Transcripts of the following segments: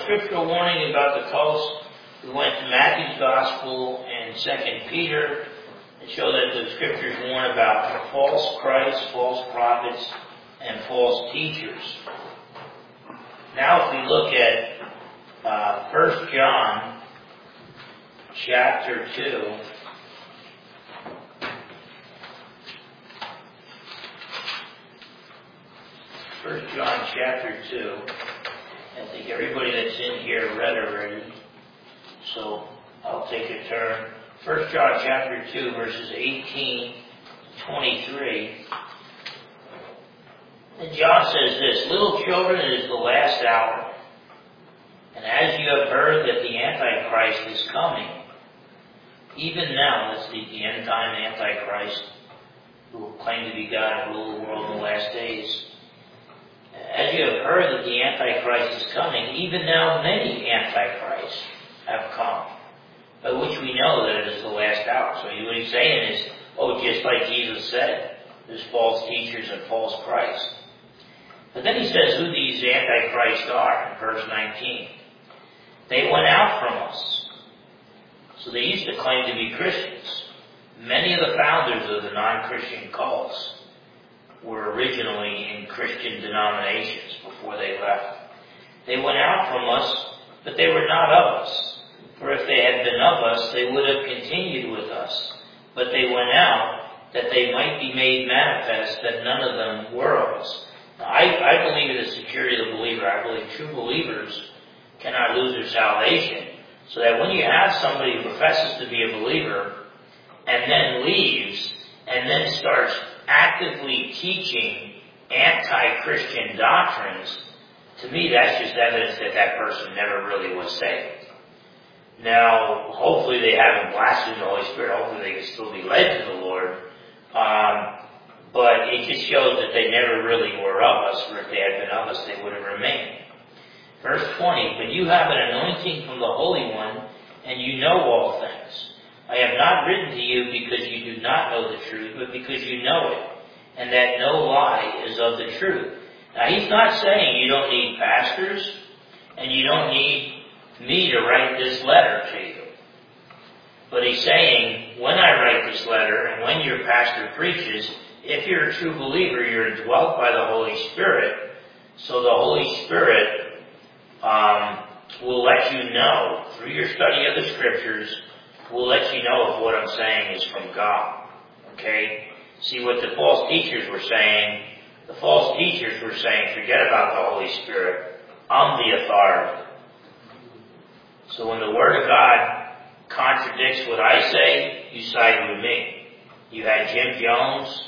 scriptural warning about the cults, we went to Matthew's Gospel and 2 Peter and show that the scriptures warn about false Christs, false prophets, and false teachers. Now if we look at 1 John chapter 2, First John chapter 2. I think everybody that's in here read already, so I'll take a turn. 1 John chapter 2, verses 18 to 23. And John says this, "Little children, it is the last hour. And as you have heard that the Antichrist is coming," even now, that's the end time Antichrist, who will claim to be God and rule the world in the last days. "As you have heard that the Antichrist is coming, even now many Antichrists have come, by which we know that it is the last hour." So what he's saying is, just like Jesus said, there's false teachers and false Christs. But then he says who these Antichrists are in verse 19. "They went out from us." So they used to claim to be Christians. Many of the founders of the non-Christian cults were originally in Christian denominations before they left. "They went out from us, but they were not of us. For if they had been of us, they would have continued with us. But they went out, that they might be made manifest that none of them were of us." Now, I believe in the security of the believer. I believe true believers cannot lose their salvation. So that when you have somebody who professes to be a believer and then leaves and then starts actively teaching anti-Christian doctrines, to me that's just evidence that that person never really was saved. Now, hopefully they haven't blasphemed the Holy Spirit. Hopefully they can still be led to the Lord. But it just shows that they never really were of us, for if they had been of us, they would have remained. Verse 20, "But you have an anointing from the Holy One, and you know all things. I have not written to you because you do not know the truth, but because you know it, and that no lie is of the truth." Now, he's not saying you don't need pastors, and you don't need me to write this letter to you. But he's saying, when I write this letter, and when your pastor preaches, if you're a true believer, you're indwelt by the Holy Spirit. So the Holy Spirit will let you know, through your study of the Scriptures, will let you know if what I'm saying is from God. Okay? See what the false teachers were saying. The false teachers were saying, forget about the Holy Spirit. I'm the authority. So when the Word of God contradicts what I say, you side with me. You had Jim Jones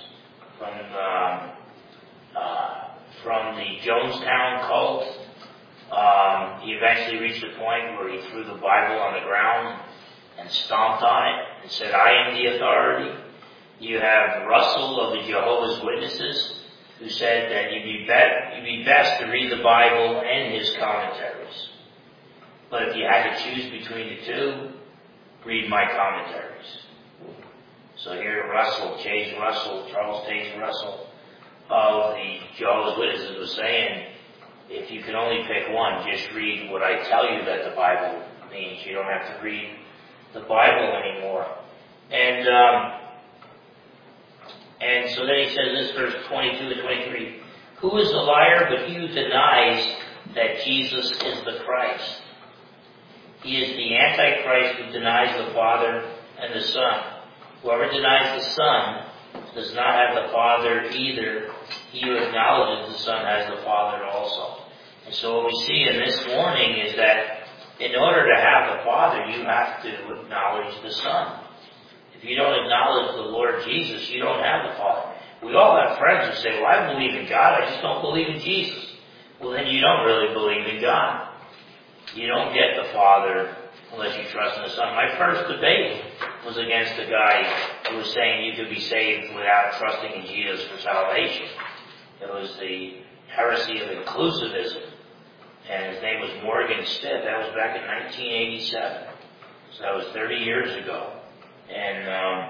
from the Jonestown cult. He eventually reached a point where he threw the Bible on the ground and stomped on it and said, "I am the authority." You have Russell of the Jehovah's Witnesses, who said that you'd be best to read the Bible and his commentaries. But if you had to choose between the two, read my commentaries. So here Charles Taze Russell of the Jehovah's Witnesses was saying, if you can only pick one, just read what I tell you that the Bible means. You don't have to read the Bible anymore. And so then he says this, verse 22 and 23. "Who is a liar but he who denies that Jesus is the Christ? He is the Antichrist who denies the Father and the Son. Whoever denies the Son does not have the Father either. He who acknowledges the Son has the Father also." And so what we see in this warning is that in order to have the Father, you have to acknowledge the Son. If you don't acknowledge the Lord Jesus, you don't have the Father. We all have friends who say, "Well, I believe in God, I just don't believe in Jesus." Well, then you don't really believe in God. You don't get the Father unless you trust in the Son. My first debate was against a guy who was saying you could be saved without trusting in Jesus for salvation. It was the heresy of inclusivism. And his name was Morgan Stitt. That was back in 1987. So that was 30 years ago. And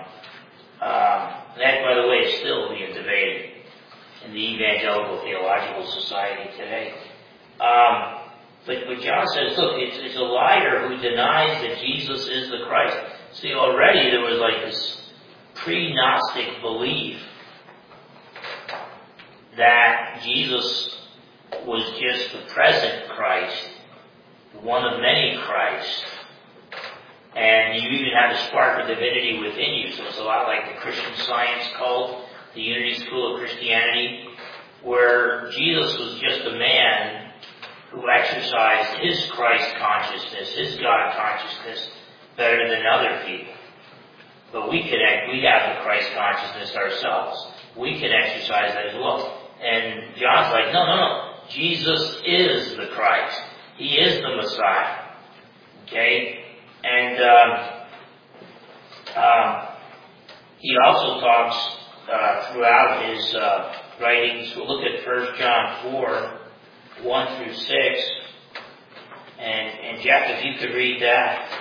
that, by the way, is still being debated in the Evangelical Theological Society today. But John says, look, it's a liar who denies that Jesus is the Christ. See, already there was like this pre-Gnostic belief that Jesus was just the present Christ, one of many Christs. And you even had a spark of divinity within you. So it's a lot like the Christian Science cult, the Unity School of Christianity, where Jesus was just a man who exercised his Christ consciousness, his God consciousness, better than other people. But we have the Christ consciousness ourselves. We can exercise that as well. And John's like, no. Jesus is the Christ. He is the Messiah. Okay? And he also talks throughout his writings. We'll look at 1 John 4, 1 through 6. And Jack, if you could read that.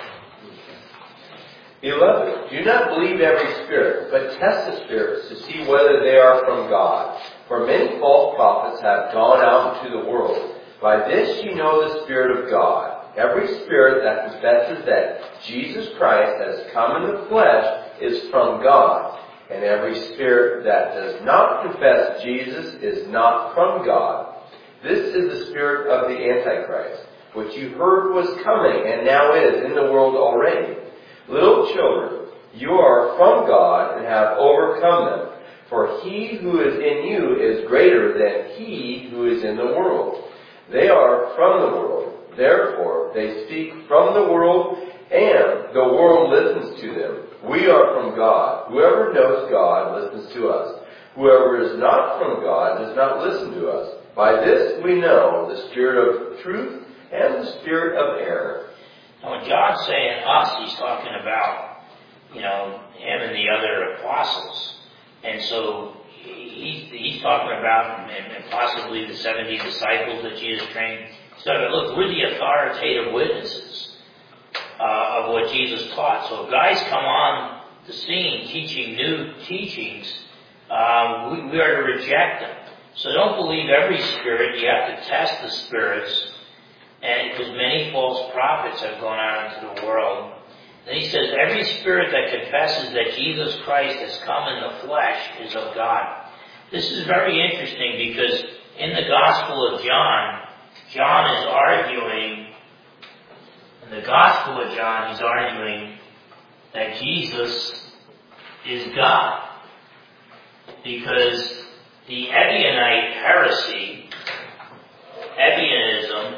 Beloved, do not believe every spirit, but test the spirits to see whether they are from God. For many false prophets have gone out into the world. By this you know the Spirit of God. Every spirit that confesses that Jesus Christ has come in the flesh is from God. And every spirit that does not confess Jesus is not from God. This is the spirit of the Antichrist, which you heard was coming and now is in the world already. Little children, you are from God and have overcome them. For he who is in you is greater than he who is in the world. They are from the world. Therefore, they speak from the world, and the world listens to them. We are from God. Whoever knows God listens to us. Whoever is not from God does not listen to us. By this we know the spirit of truth and the spirit of error. Now, when John's saying us, he's talking about, him and the other apostles. And so he's talking about, and possibly the 70 disciples that Jesus trained. He's talking about, look, we're the authoritative witnesses of what Jesus taught. So if guys come on the scene teaching new teachings, we are to reject them. So don't believe every spirit. You have to test the spirits. And because many false prophets have gone out into the world. And he says, every spirit that confesses that Jesus Christ has come in the flesh is of God. This is very interesting because in the Gospel of John, John is arguing, in the Gospel of John, he's arguing that Jesus is God. Because the Ebionite heresy, Ebionism,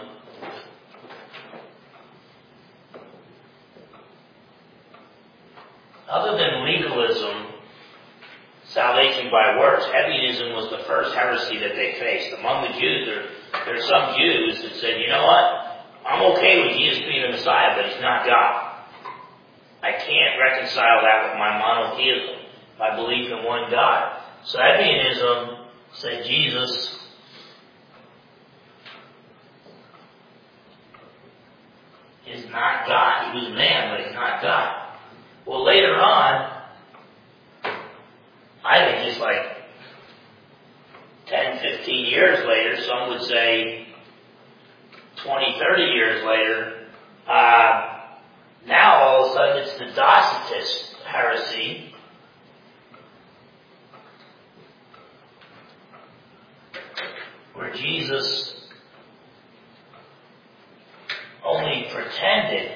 other than legalism, salvation by works, Ebionism was the first heresy that they faced. Among the Jews, there are some Jews that said, you know what? I'm okay with Jesus being the Messiah, but he's not God. I can't reconcile that with my monotheism, my belief in one God. So Ebionism said Jesus is not God. He was man, but he's not God. Well, later on, I think just like 10, 15 years later, some would say 20, 30 years later, now all of a sudden it's the Docetist heresy. Where Jesus only pretended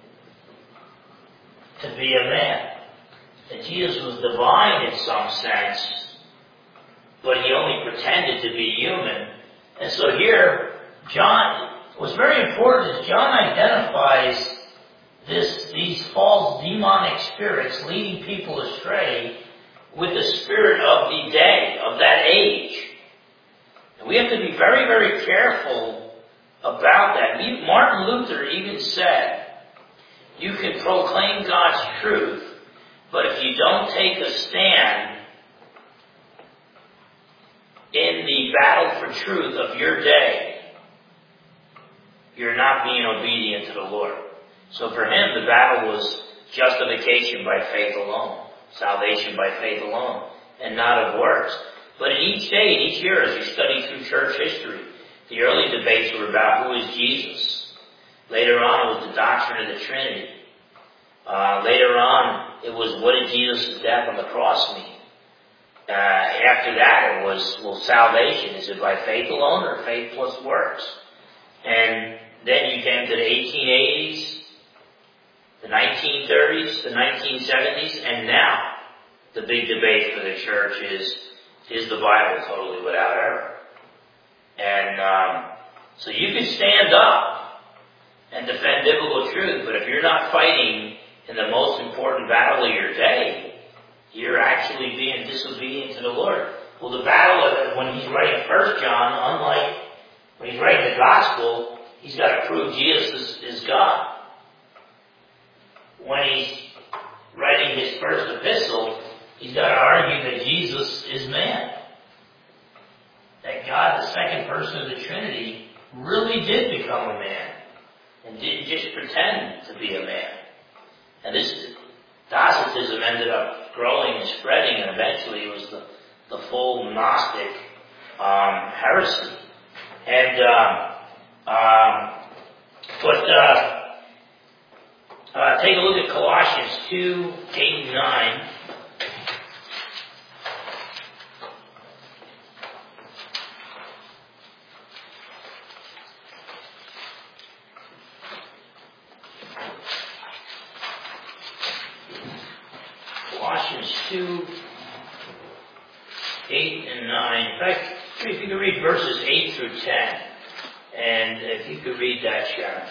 to be a man. That Jesus was divine in some sense, but he only pretended to be human. And so here, John, what's very important is John identifies these false demonic spirits leading people astray with the spirit of the day, of that age. And we have to be very, very careful about that. Martin Luther even said, you can proclaim God's truth, but if you don't take a stand in the battle for truth of your day, you're not being obedient to the Lord. So for him, the battle was justification by faith alone, salvation by faith alone, and not of works. But in each day, each year, as you study through church history, The early debates were about who is Jesus. Later on, it was the doctrine of the Trinity. Later on, it was what did Jesus' death on the cross mean? After that, it was, well, salvation. Is it by faith alone or faith plus works? And then you came to the 1880s, the 1930s, the 1970s, and now the big debate for the church is the Bible totally without error? And so you can stand up and defend biblical truth, but if you're not fighting in the most important battle of your day, you're actually being disobedient to the Lord. Well, the battle, when he's writing 1 John, unlike when he's writing the Gospel, he's got to prove Jesus is God. When he's writing his first epistle, he's got to argue that Jesus is man. That God, the second person of the Trinity, really did become a man and didn't just pretend to be a man. And this Docetism ended up growing and spreading, and eventually it was the full Gnostic heresy. And take a look at Colossians 2, 8 and 9. Colossians 2, 8 and 9. In fact, if you could read verses 8 through 10. And if you could read that, Sharon.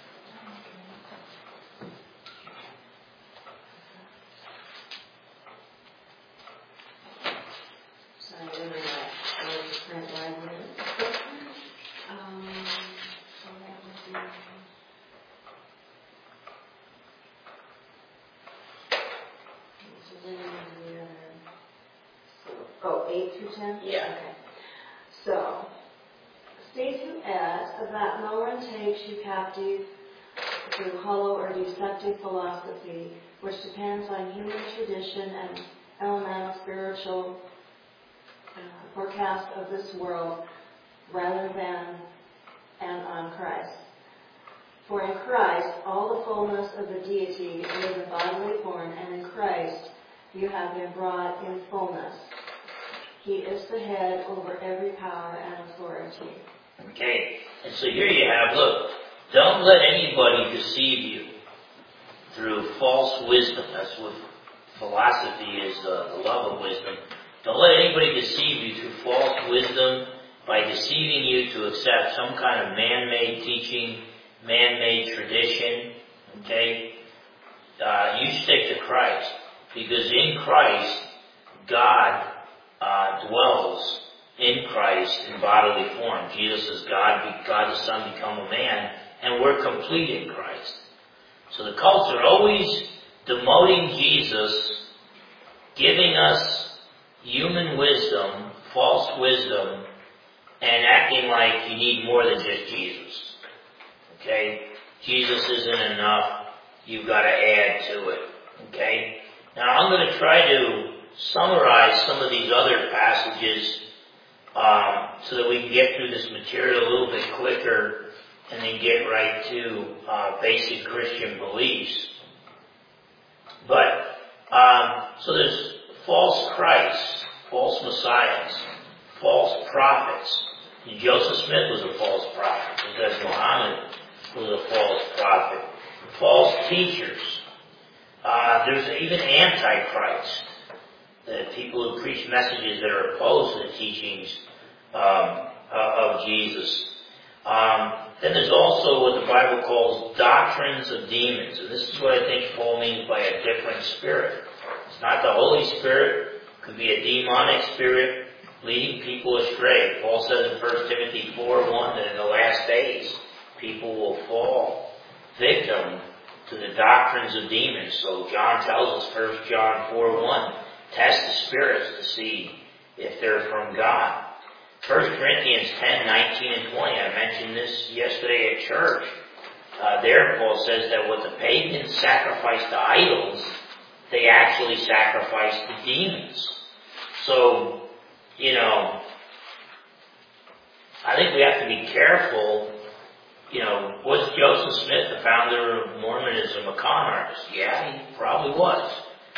Oh, 8 through 10? Yeah. Okay. So, see to it that no one takes you captive through hollow or deceptive philosophy, which depends on human tradition and elemental spiritual forecast of this world, rather than and on Christ. For in Christ all the fullness of the deity live in bodily form, and in Christ you have been brought in fullness. He is the head over every power and authority. Okay, and so here you have, look, don't let anybody deceive you through false wisdom. That's what philosophy is, the love of wisdom. Don't let anybody deceive you through false wisdom by deceiving you to accept some kind of man-made teaching, man-made tradition. Okay? You stick to Christ, because in Christ, God dwells in Christ in bodily form. Jesus is God, God the Son become a man, and we're complete in Christ. So the cults are always demoting Jesus, giving us human wisdom, false wisdom, and acting like you need more than just Jesus. Okay? Jesus isn't enough. You've got to add to it. Okay? Now I'm going to try to summarize some of these other passages so that we can get through this material a little bit quicker and then get right to basic Christian beliefs. But, so there's false Christs, false messiahs, false prophets. And Joseph Smith was a false prophet, because Muhammad was a false prophet. False teachers. There's even Antichrist. The people who preach messages that are opposed to the teachings of Jesus. Then there's also what the Bible calls doctrines of demons. And this is what I think Paul means by a different spirit. It's not the Holy Spirit. It could be a demonic spirit leading people astray. Paul says in 1 Timothy 4:1 that in the last days people will fall victim to the doctrines of demons. So John tells us, 1 John 4:1, test the spirits to see if they're from God. 1 Corinthians 10:19 and 20, I mentioned this yesterday at church. There Paul says that what the pagans sacrifice to idols, they actually sacrifice to demons. So, I think we have to be careful. Was Joseph Smith, the founder of Mormonism, a con artist? Yeah, he probably was.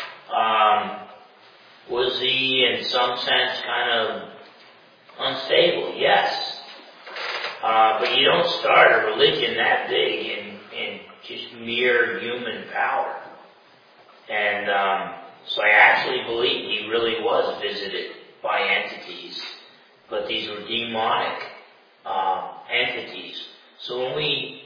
Was he, in some sense, kind of unstable? Yes. But you don't start a religion that big in just mere human power. And so I actually believe he really was visited by entities, but these were demonic entities. So when we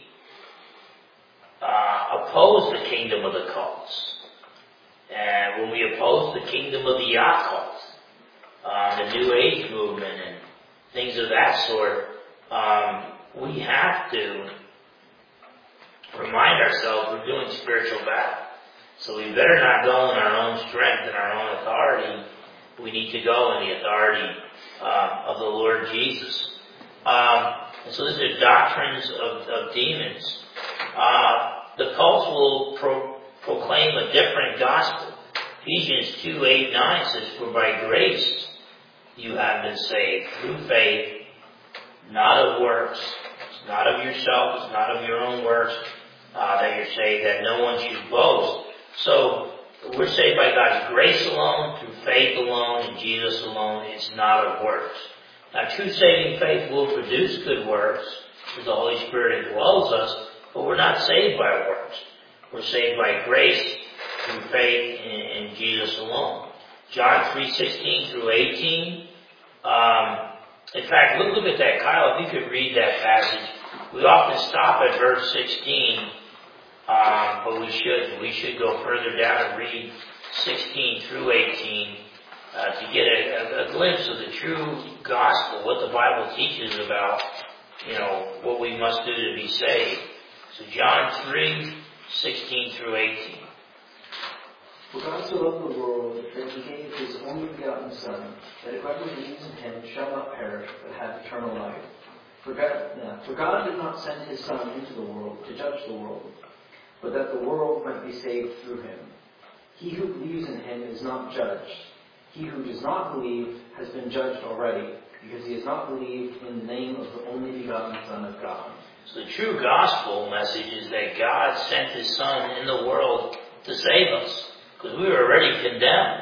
oppose the kingdom of the cults, and when we oppose the kingdom of the occult, the New Age movement and things of that sort, we have to remind ourselves we're doing spiritual battle. So we better not go in our own strength and our own authority. We need to go in the authority of the Lord Jesus. And so these are doctrines of demons. The cults will proclaim a different gospel. Ephesians 2:8-9 says, "For by grace you have been saved through faith, not of works." It's not of yourself, it's not of your own works that you're saved, that no one should boast. So we're saved by God's grace alone, through faith alone, in Jesus alone. It's not of works. Now, true saving faith will produce good works, because the Holy Spirit indwells us, but we're not saved by works. We're saved by grace through faith in Jesus alone. John 3:16-18. In fact, look at that, Kyle. If you could read that passage. We often stop at verse 16, but we should go further down and read 16-18 to get a glimpse of the true gospel, what the Bible teaches about, what we must do to be saved. So John 3:16-18. For God so loved the world that he gave his only begotten Son, that whoever believes in him shall not perish, but have eternal life. For God did not send his Son into the world to judge the world, but that the world might be saved through him. He who believes in him is not judged. He who does not believe has been judged already, because he has not believed in the name of the only begotten Son of God. So the true gospel message is that God sent his Son in the world to save us, because we were already condemned.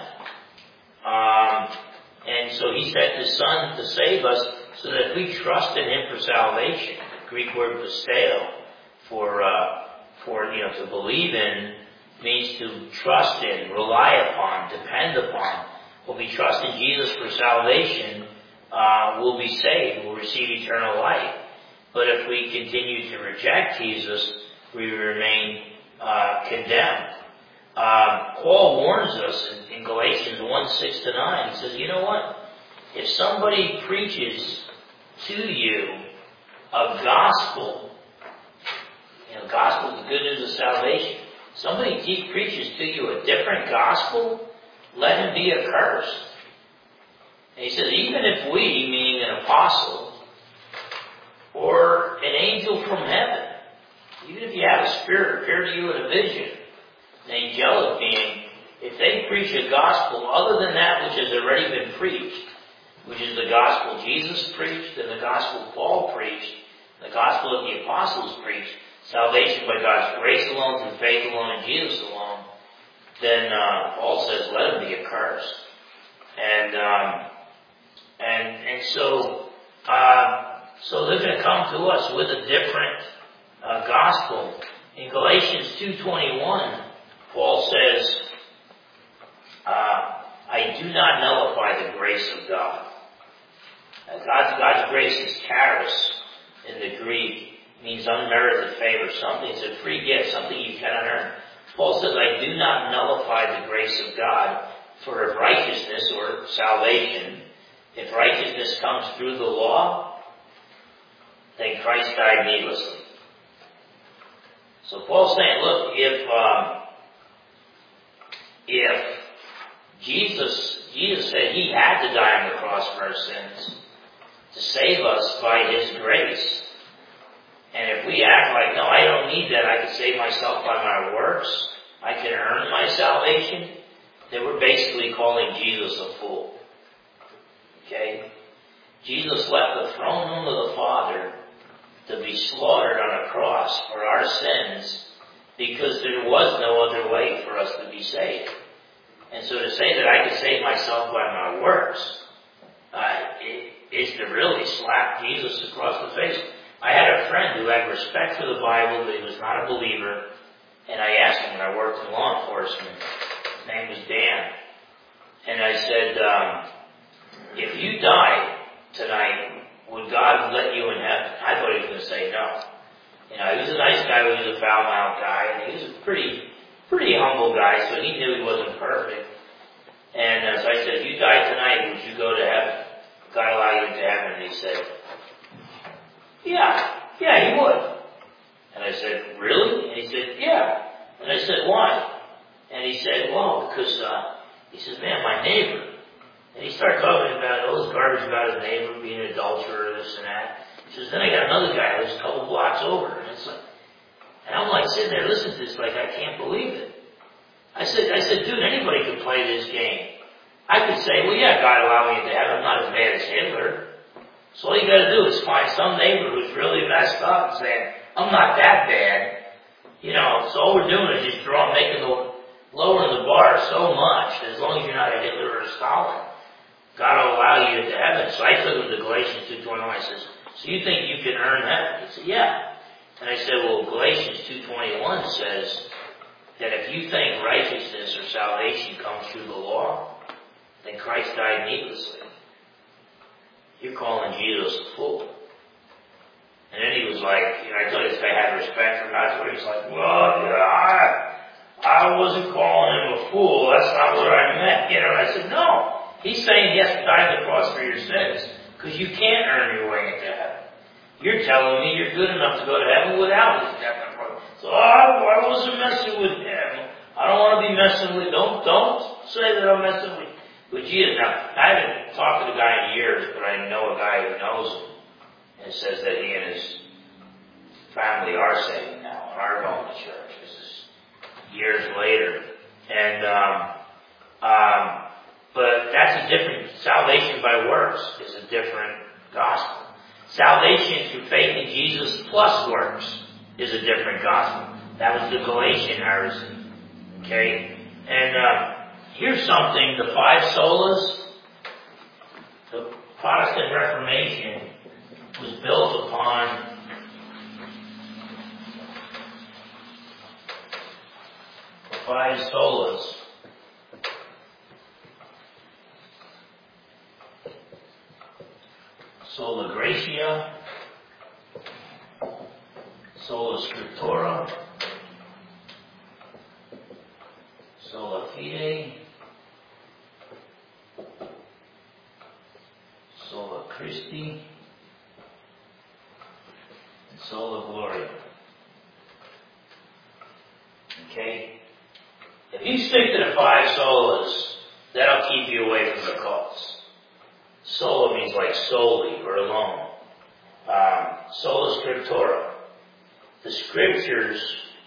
And so he sent his Son to save us, so that if we trust in him for salvation, the Greek word pisteo, to believe in means to trust in, rely upon, depend upon. When we trust in Jesus for salvation, we'll be saved, we'll receive eternal life. But if we continue to reject Jesus, we remain condemned. Paul warns us in Galatians 1:6-9. He says, you know what? If somebody preaches to you a gospel, gospel is the good news of salvation. Somebody preaches to you a different gospel, let him be accursed. And he says, even if we, meaning an apostle, or an angel from heaven, even if you have a spirit appear to you in a vision, an angelic being, if they preach a gospel other than that which has already been preached, which is the gospel Jesus preached and the gospel Paul preached, the gospel of the apostles preached, salvation by God's grace alone, through faith alone, in Jesus alone, then Paul says, let him be accursed. And so they're going to come to us with a different gospel. In Galatians 2:21, Paul says, I do not nullify the grace of God. God's grace is charis in the Greek. It means unmerited favor. Something, it's a free gift, something you cannot earn. Paul says, I do not nullify the grace of God, for if righteousness or salvation, if righteousness comes through the law, then Christ died needlessly. So Paul's saying, look, if Jesus said he had to die on the cross for our sins to save us by his grace, and if we act like, no, I don't need that, I can save myself by my works, I can earn my salvation, then we're basically calling Jesus a fool. Okay? Jesus left the throne room of the Father to be slaughtered on a cross for our sins because there was no other way for us to be saved. And so to say that I could save myself by my works is to really slap Jesus across the face. I had a friend who had respect for the Bible, but he was not a believer. And I asked him when I worked in law enforcement. His name was Dan. And I said, if you died tonight, would God let you in heaven? I thought he was going to say no. You know, he was a nice guy, but he was a foul-mouthed guy. And he was a pretty humble guy, so he knew he wasn't perfect. And so I said, if you died tonight, would you go to heaven? God allow you into heaven? And he said, yeah, he would. And I said, really? And he said, yeah. And I said, why? And he said, well, because, he says, man, my neighbor. And he started talking about all this garbage about his neighbor being an adulterer, this and that. He says, then I got another guy who lives a couple blocks over. And it's like, and I'm like sitting there listening to this like, I can't believe it. I said, dude, anybody could play this game. I could say, well, yeah, God allowed me into heaven. I'm not as bad as Hitler. So all you got to do is find some neighbor who's really messed up and saying, I'm not that bad. You know, so all we're doing is just lowering the bar so much. As long as you're not a Hitler or a Stalin, God will allow you into heaven. So I took him to Galatians 2:21. I says, so you think you can earn heaven? He said, yeah. And I said, well, Galatians 2:21 says that if you think righteousness or salvation comes through the law, then Christ died needlessly. You're calling Jesus a fool. And then he was like, you know, I told this guy had respect for God, so he's like, well, yeah, I wasn't calling him a fool. That's not what I meant. You know, and I said, no. He's saying he has to die on the cross for your sins, because you can't earn your way into heaven. You're telling me you're good enough to go to heaven without his death on the cross. So I wasn't messing with him. I don't want to be messing with. Don't say that I'm messing with Jesus. Now, I haven't talked to the guy in years, but I know a guy who knows him and says that he and his family are saved now and are going to church. This is years later, and but that's a different. Salvation by works is a different gospel. Salvation through faith in Jesus plus works is a different gospel. That was the Galatian heresy. Okay? And here's something, the five solas, the Protestant Reformation was built upon the five solas. Sola Gratia, Sola Scriptura, Sola Fide, Sola Christi, and Sola Gloria. Okay? If you stick to the five solas, that'll keep you away from the cults. Sola means like solely or alone. Sola Scriptura. The Scriptures,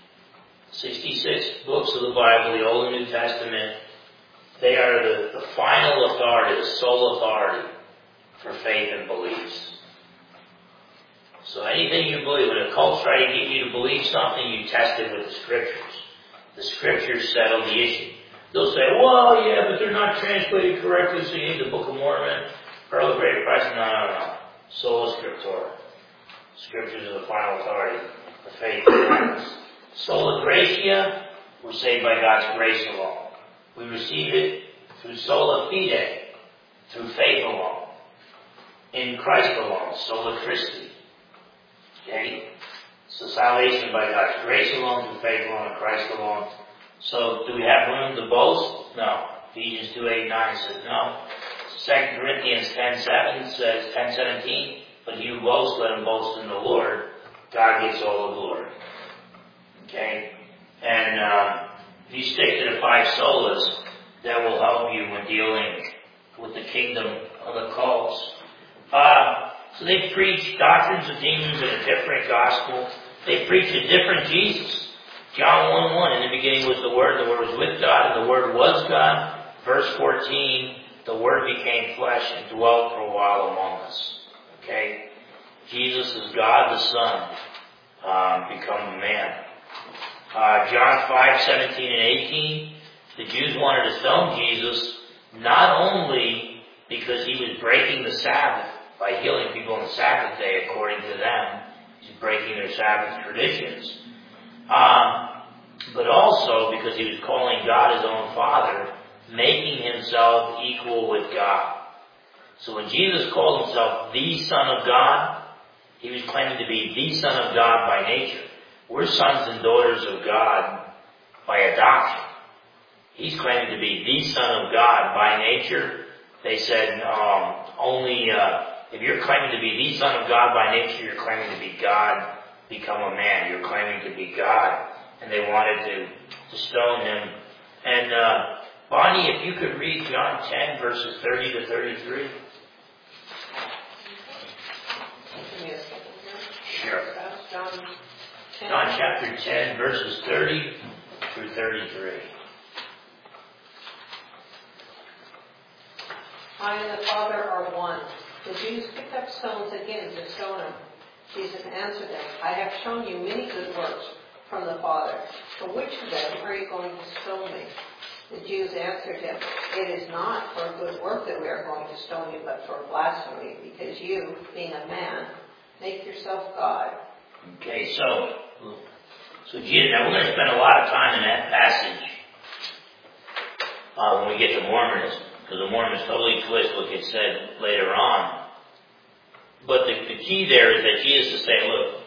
66 books of the Bible, the Old and New Testament, they are the final authority, the sole authority for faith and beliefs. So anything you believe, when a cult's trying to get you to believe something, you test it with the Scriptures. The Scriptures settle the issue. They'll say, well, yeah, but they're not translated correctly, so you need the Book of Mormon, Pearl of Great Price. No. Sola Scriptura. Scriptures are the final authority for faith and beliefs. Sola Gratia, we're saved by God's grace alone. We receive it through Sola Fide, through faith alone. In Christ alone, Sola Christi. Okay? So salvation by God's grace alone, through faith alone, in Christ alone. So do we have room to boast? No. Ephesians 2:8-9 says no. 2 Corinthians 10:7 says, 10:17, but he who boasts, let him boast in the Lord. God gets all the glory. Okay? And if you stick to the five solas, that will help you when dealing with the kingdom of the cults. So they preach doctrines of demons in a different gospel. They preach a different Jesus. John 1:1, in the beginning was the Word was with God, and the Word was God. Verse 14, the Word became flesh and dwelt for a while among us. Okay? Jesus is God the Son, become a man. John 5:17 and 18, the Jews wanted to stone Jesus, not only because he was breaking the Sabbath by healing people on the Sabbath day, according to them. He's breaking their Sabbath traditions. But also because he was calling God his own Father, making himself equal with God. So when Jesus called himself the Son of God, he was claiming to be the Son of God by nature. We're sons and daughters of God by adoption. He's claiming to be the Son of God by nature. They said, if you're claiming to be the Son of God by nature, you're claiming to be God, become a man. You're claiming to be God. And they wanted to stone him. And Bonnie, if you could read John 10, verses 30 to 33. Sure. John chapter 10, verses 30 through 33. I and the Father are one. The Jews picked up stones again to stone him. Jesus answered them, I have shown you many good works from the Father. For which of them are you going to stone me? The Jews answered him, it is not for a good work that we are going to stone you, but for blasphemy, because you, being a man, make yourself God. Okay, so Jesus, now we're going to spend a lot of time in that passage when we get to Mormonism, because the Mormons totally twist what gets said later on. But the key there is that Jesus is saying, look,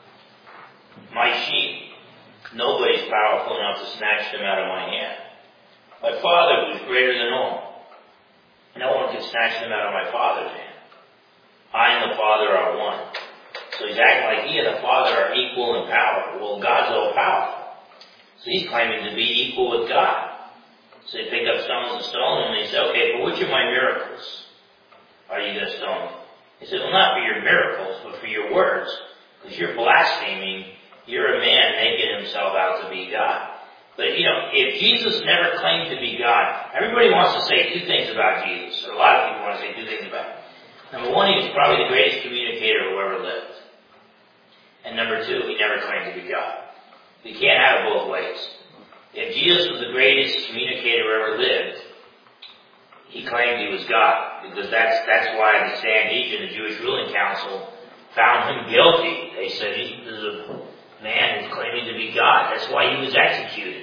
my sheep, nobody's powerful enough to snatch them out of my hand. My Father, who is greater than all, no one can snatch them out of my Father's hand. I and the Father are one. So he's acting like he and the Father are equal in power. Well, God's all powerful. So he's claiming to be equal with God. So they pick up stones and stone him, and they say, okay, but which of my miracles are you going to stone me? He said, well, not for your miracles, but for your words. Because you're blaspheming. You're a man making himself out to be God. But, if Jesus never claimed to be God, everybody wants to say two things about Jesus, or a lot of people want to say two things about him. Number one, he was probably the greatest communicator who ever lived. And number two, he never claimed to be God. We can't have it both ways. If Jesus was the greatest communicator who ever lived, he claimed he was God, because that's why the Sanhedrin, the Jewish ruling council, found him guilty. They said this is a man who's claiming to be God. That's why he was executed.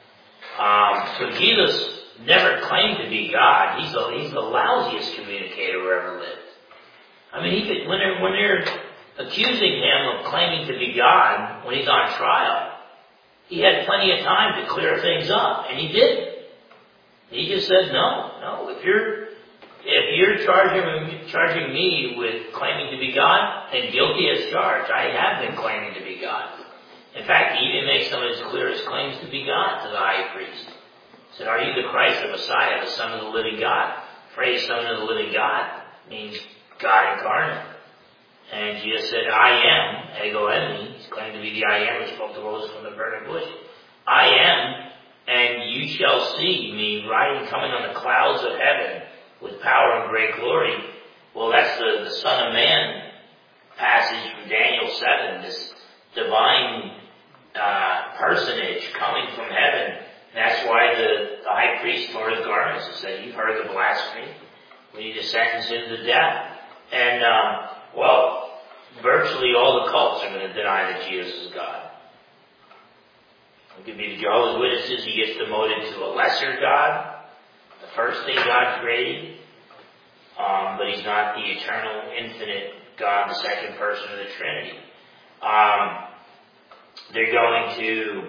So Jesus never claimed to be God. He's the lousiest communicator who ever lived. I mean, when they're accusing him of claiming to be God when he's on trial, he had plenty of time to clear things up, and he didn't. He just said, no. If you're charging me with claiming to be God, then guilty as charged. I have been claiming to be God. In fact, he even makes some of his clearest claims to be God to the high priest. He said, are you the Christ, the Messiah, the Son of the living God? The phrase Son of the living God means God incarnate. And Jesus said, I am, ego eimi. He's claimed to be the I am, which spoke to Moses from the burning bush. I am, and you shall see me riding, coming on the clouds of heaven with power and great glory. Well, that's the Son of Man passage from Daniel 7, this divine personage coming from heaven. And that's why the high priest tore his garments and said, you've heard the blasphemy. We need to sentence him to death. And, virtually all the cults are going to deny that Jesus is God. It could be the Jehovah's Witnesses. He gets demoted to a lesser God, the first thing God created. But he's not the eternal, infinite God, the second person of the Trinity. They're going to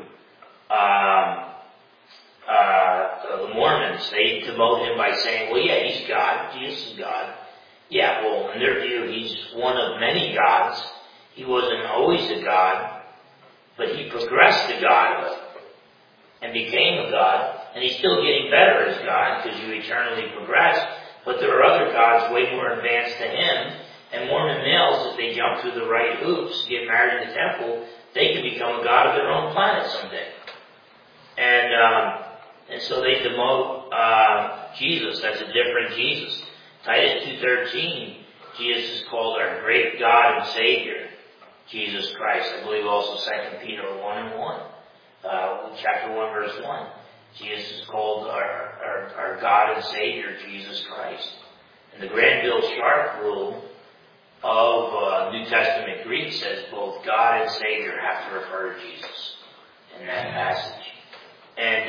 the Mormons. They demote him by saying, well, yeah, he's God. Jesus is God. Yeah, well, in their view, he's one of many gods. He wasn't always a god, but he progressed to godhood and became a god, and he's still getting better as God because you eternally progress. But there are other gods way more advanced than him, and Mormon males, if they jump through the right hoops, get married in the temple, they can become a god of their own planet someday. And so they demote Jesus. That's a different Jesus. Titus 2:13, Jesus is called our great God and Savior, Jesus Christ. I believe also 2 Peter 1:1, chapter 1, verse 1. Jesus is called our God and Savior, Jesus Christ. And the Granville Sharp rule of New Testament Greek says both God and Savior have to refer to Jesus in that passage. And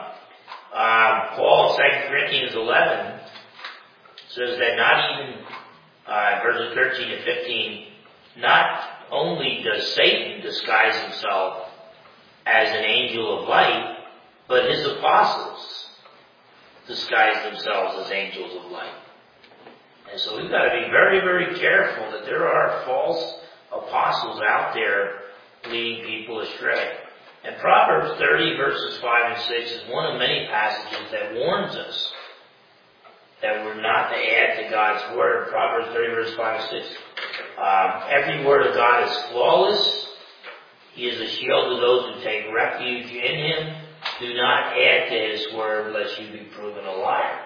Paul in 2 Corinthians 11 says that not even, verses 13 to 15, not only does Satan disguise himself as an angel of light, but his apostles disguise themselves as angels of light. And so we've got to be very, very careful that there are false apostles out there leading people astray. And Proverbs 30 verses 5 and 6 is one of many passages that warns us that we're not to add to God's Word. Proverbs 30 verses 5 and 6. Every word of God is flawless. He is a shield to those who take refuge in Him. Do not add to His Word lest you be proven a liar.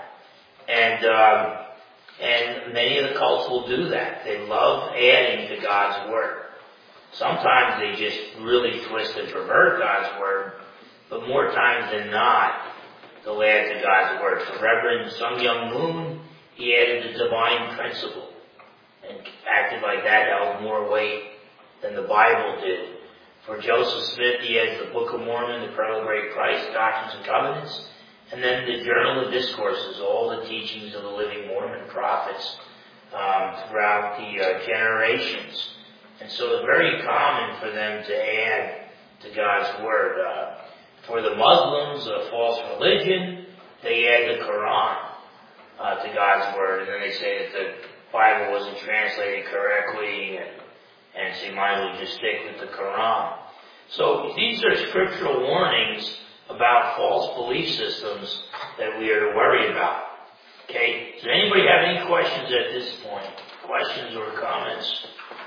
And many of the cults will do that. They love adding to God's Word. Sometimes they just really twist and pervert God's Word, but more times than not, they'll add to God's Word. For Reverend Sung Young Moon, he added the divine principle and acted like that held more weight than the Bible did. For Joseph Smith, he has the Book of Mormon, the Pearl of Great Price, Doctrines and Covenants, and then the Journal of Discourses, all the teachings of the living Mormon prophets throughout the generations. And so it's very common for them to add to God's Word. For the Muslims, a false religion, they add the Quran to God's Word. And then they say that the Bible wasn't translated correctly, and so you might as well just stick with the Quran. So these are scriptural warnings about false belief systems that we are to worry about. Okay? Does anybody have any questions at this point? Questions or comments?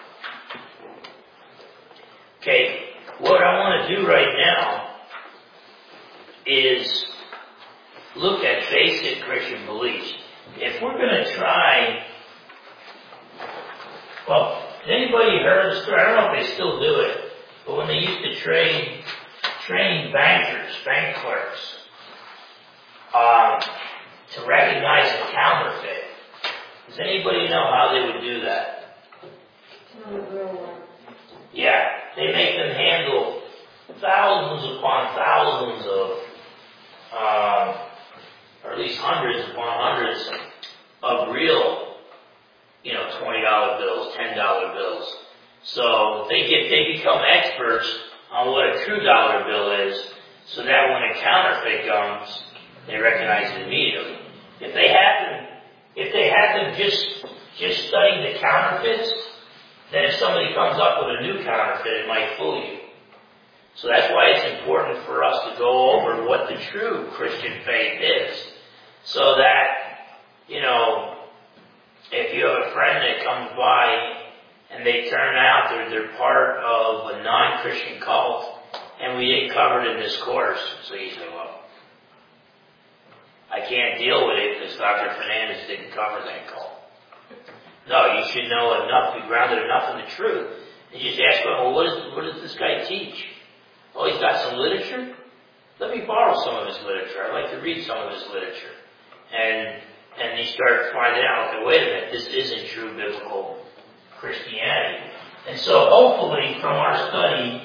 Okay, what I want to do right now is look at basic Christian beliefs. If we're going to try, well, has anybody heard the story? I don't know if they still do it, but when they used to train bankers, bank clerks, to recognize a counterfeit, does anybody know how they would do that? Yeah, they make them handle thousands upon thousands of, or at least hundreds upon hundreds of real, $20 bills, $10 bills. So they become experts on what a true dollar bill is, so that when a counterfeit comes, they recognize it immediately. If they had them just study the counterfeits, then if somebody comes up with a new counterfeit, it might fool you. So that's why it's important for us to go over what the true Christian faith is. So that, if you have a friend that comes by and they turn out they're part of a non-Christian cult, and we didn't cover it in this course, so you say, well, I can't deal with it because Dr. Fernandez didn't cover that cult. No, you should know enough, be grounded enough in the truth. And you just ask, well, what does this guy teach? Oh, he's got some literature? Let me borrow some of his literature. I'd like to read some of his literature. And you start finding out, okay, wait a minute, this isn't true biblical Christianity. And so hopefully from our study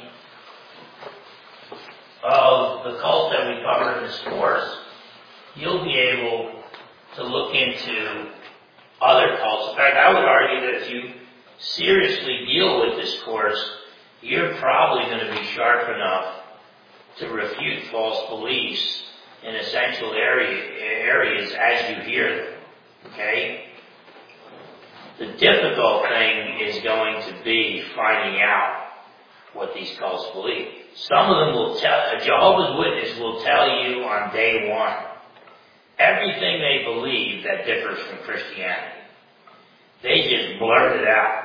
of the cult that we covered in this course, you'll be able to look into other cults. In fact, I would argue that if you seriously deal with this course, you're probably going to be sharp enough to refute false beliefs in essential areas as you hear them. Okay? The difficult thing is going to be finding out what these cults believe. Some of them will a Jehovah's Witness will tell you on day one everything they believe that differs from Christianity. They just blurt it out.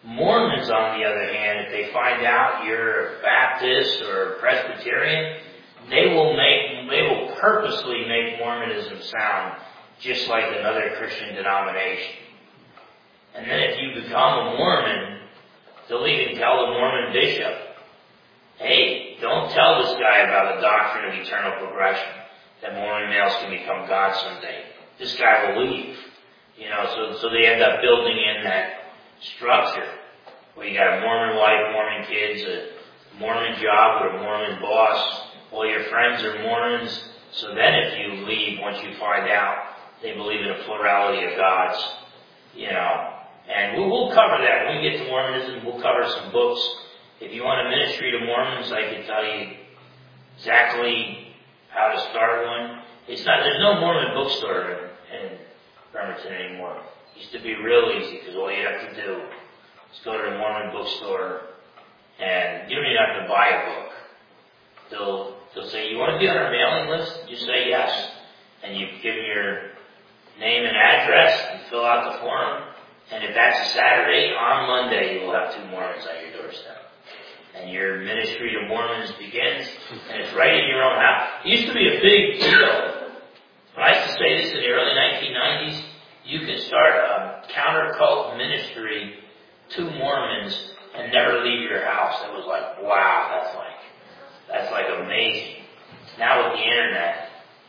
Mormons, on the other hand, if they find out you're a Baptist or a Presbyterian, they will purposely make Mormonism sound just like another Christian denomination. And then if you become a Mormon, they'll even tell the Mormon bishop, hey, don't tell this guy about the doctrine of eternal progression, that Mormon males can become God someday. This guy will leave. So they end up building in that structure where you got a Mormon wife, Mormon kids, a Mormon job with a Mormon boss. All your friends are Mormons. So then if you leave, once you find out they believe in a plurality of gods, and we'll cover that. When we get to Mormonism, we'll cover some books. If you want a ministry to Mormons, I can tell you exactly how to start one. There's no Mormon bookstore in Bremerton anymore. It used to be real easy because all you have to do is go to the Mormon bookstore and you don't even have to buy a book. They'll say, you want to be on our mailing list? You say yes. And you give them your name and address and fill out the form. And if that's a Saturday, on Monday you will have 2 Mormons on your doorstep. And your ministry to Mormons begins, and it's right in your own house. It used to be a big deal. When I used to say this in the early 1990s, you could start a counter-cult ministry to Mormons and never leave your house. It was like, wow, that's like amazing. Now with the internet,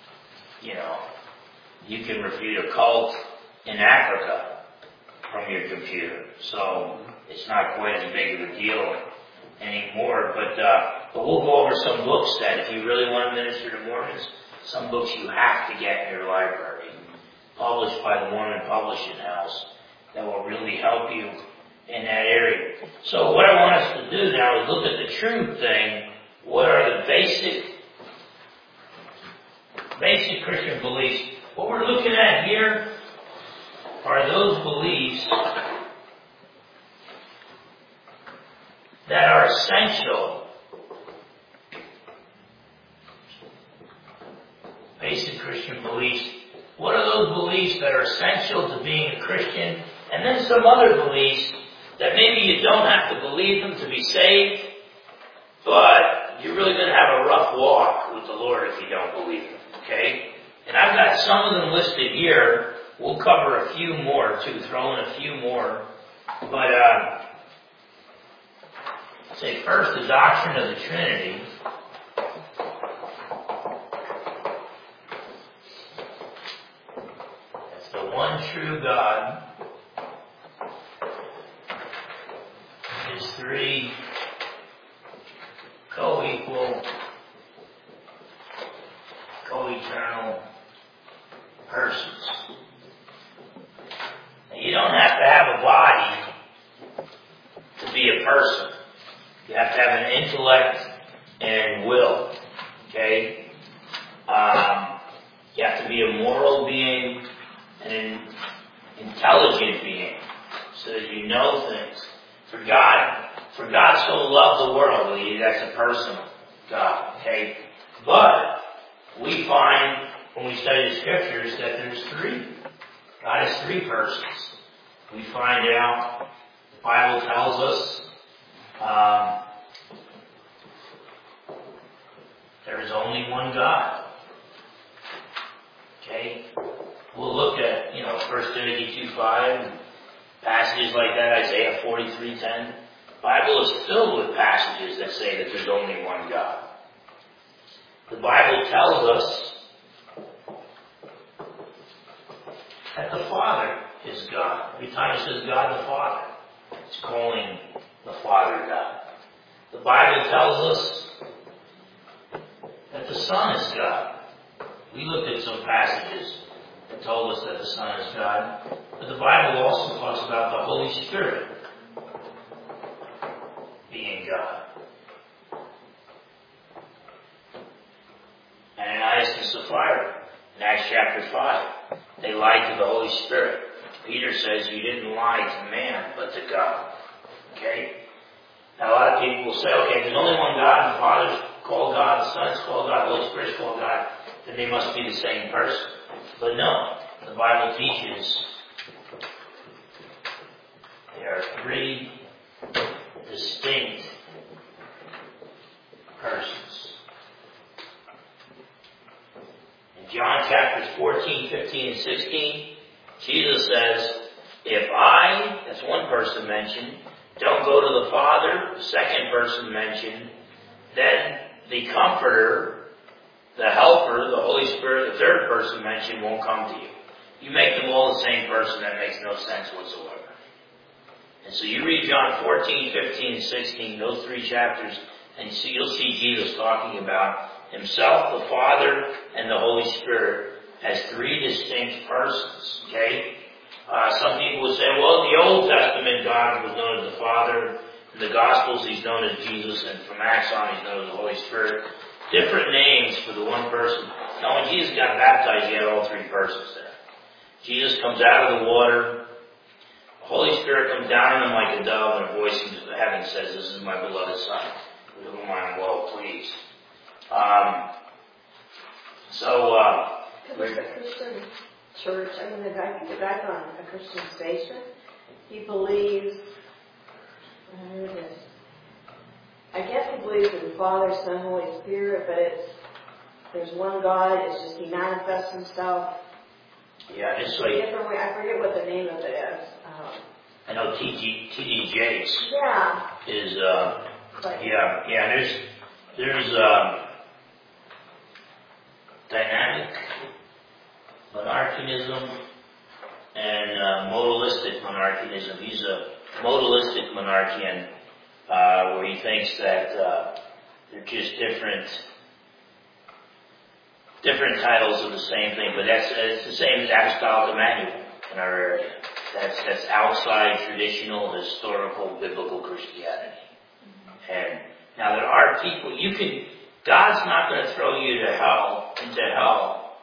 you can refute a cult in Africa from your computer. So it's not quite as big of a deal anymore. But we'll go over some books that if you really want to minister to Mormons, some books you have to get in your library, published by the Mormon Publishing House, that will really help you in that area. So what I want us to do now is look at the true thing. What are the basic Christian beliefs? What we're looking at here are those beliefs that are essential. Basic Christian beliefs. What are those beliefs that are essential to being a Christian? And then some other beliefs that maybe you don't have to believe them to be saved, but you're really going to have a rough walk with the Lord if you don't believe them. Okay? And I've got some of them listed here. We'll cover a few more too, throw in a few more. But say first the doctrine of the Trinity. That's the one true God. His 3 co-equal, co-eternal persons. Now, you don't have to have a body to be a person. You have to have an intellect and will. Okay? You have to be a moral being and an intelligent being so that you know things. For God so loved the world, that's a personal God. Okay? But we find when we study the scriptures that there's 3. God has 3 persons. We find out, the Bible tells us, there is only one God. Okay? We'll look at, 1 Timothy 2:5, passages like that, Isaiah 43:10. The Bible is filled with passages that say that there's only one God. The Bible tells us that the Father is God. Every time it says God the Father, it's calling the Father God. The Bible tells us that the Son is God. We looked at some passages that told us that the Son is God. But the Bible also talks about the Holy Spirit being God. Ananias and Sapphira, in Acts chapter 5, they lied to the Holy Spirit. Peter says you didn't lie to man, but to God. Okay? Now a lot of people will say, okay, there's only one God, the Father's called God, the Son's called God, the Holy Spirit's called God, then they must be the same person. But no, the Bible teaches there are 3 distinct persons. 15 and 16, Jesus says, if I, that's one person mentioned, don't go to the Father, the second person mentioned, then the Comforter, the Helper, the Holy Spirit, the third person mentioned won't come to you. You make them all the same person, that makes no sense whatsoever. And so you read John 14, 15, and 16, those three chapters, and you'll see Jesus talking about himself, the Father, and the Holy Spirit as three distinct persons. Okay? Some people would say, well, in the Old Testament, God was known as the Father. In the Gospels, he's known as Jesus. And from Acts on, he's known as the Holy Spirit. Different names for the one person. Now, when Jesus got baptized, he had all three persons there. Jesus comes out of the water. The Holy Spirit comes down on him like a dove, and a voice from heaven says, this is my beloved Son, with whom I am well pleased. With the Christian church, I mean, if I can get back on a Christian station, he believes, where it is, I guess he believes in the Father, Son, Holy Spirit, but there's one God, it's just he manifests himself. Yeah, it's like, different way. I forget what the name of it is. I know T.D. Jakes is, there's dynamic monarchianism and modalistic monarchianism. He's a modalistic monarchian, where he thinks that they're just different titles of the same thing, but it's the same as Apostolic Emmanuel in our area. That's outside traditional, historical, biblical Christianity. And now there are people, God's not going to throw you into hell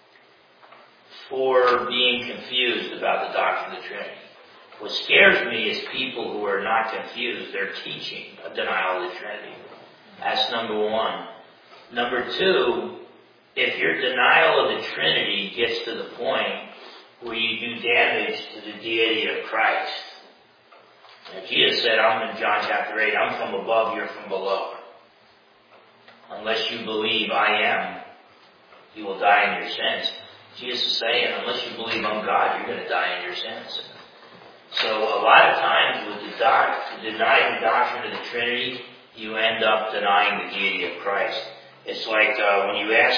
for being confused about the doctrine of the Trinity. What scares me is people who are not confused. They're teaching a denial of the Trinity. That's number one. Number two, if your denial of the Trinity gets to the point where you do damage to the deity of Christ. And Jesus said, I'm in John chapter 8, I'm from above, you're from below. Unless you believe I am, you will die in your sins. Jesus is saying, unless you believe I'm God, you're going to die in your sins. So a lot of times with to deny the doctrine of the Trinity, you end up denying the deity of Christ. It's like when you ask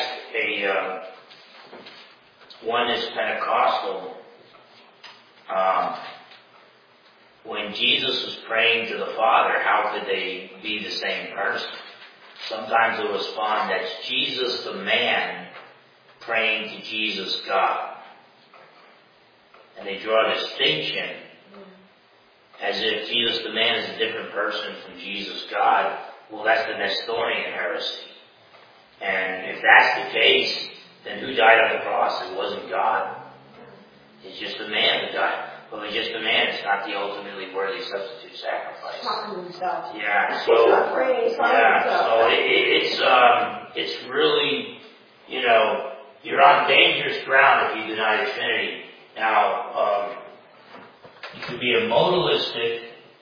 one is Pentecostal, when Jesus was praying to the Father, how could they be the same person? Sometimes they'll respond, that's Jesus the man praying to Jesus God. And they draw a distinction as if Jesus the man is a different person from Jesus God. Well, that's the Nestorian heresy. And if that's the case, then who died on the cross? It wasn't God. It's just a man who died. Well, it's just a man. It's not the ultimately worthy substitute sacrifice. Talking himself. Yeah. So it's really, you're on dangerous ground if you deny the Trinity. Now, you could be a modalistic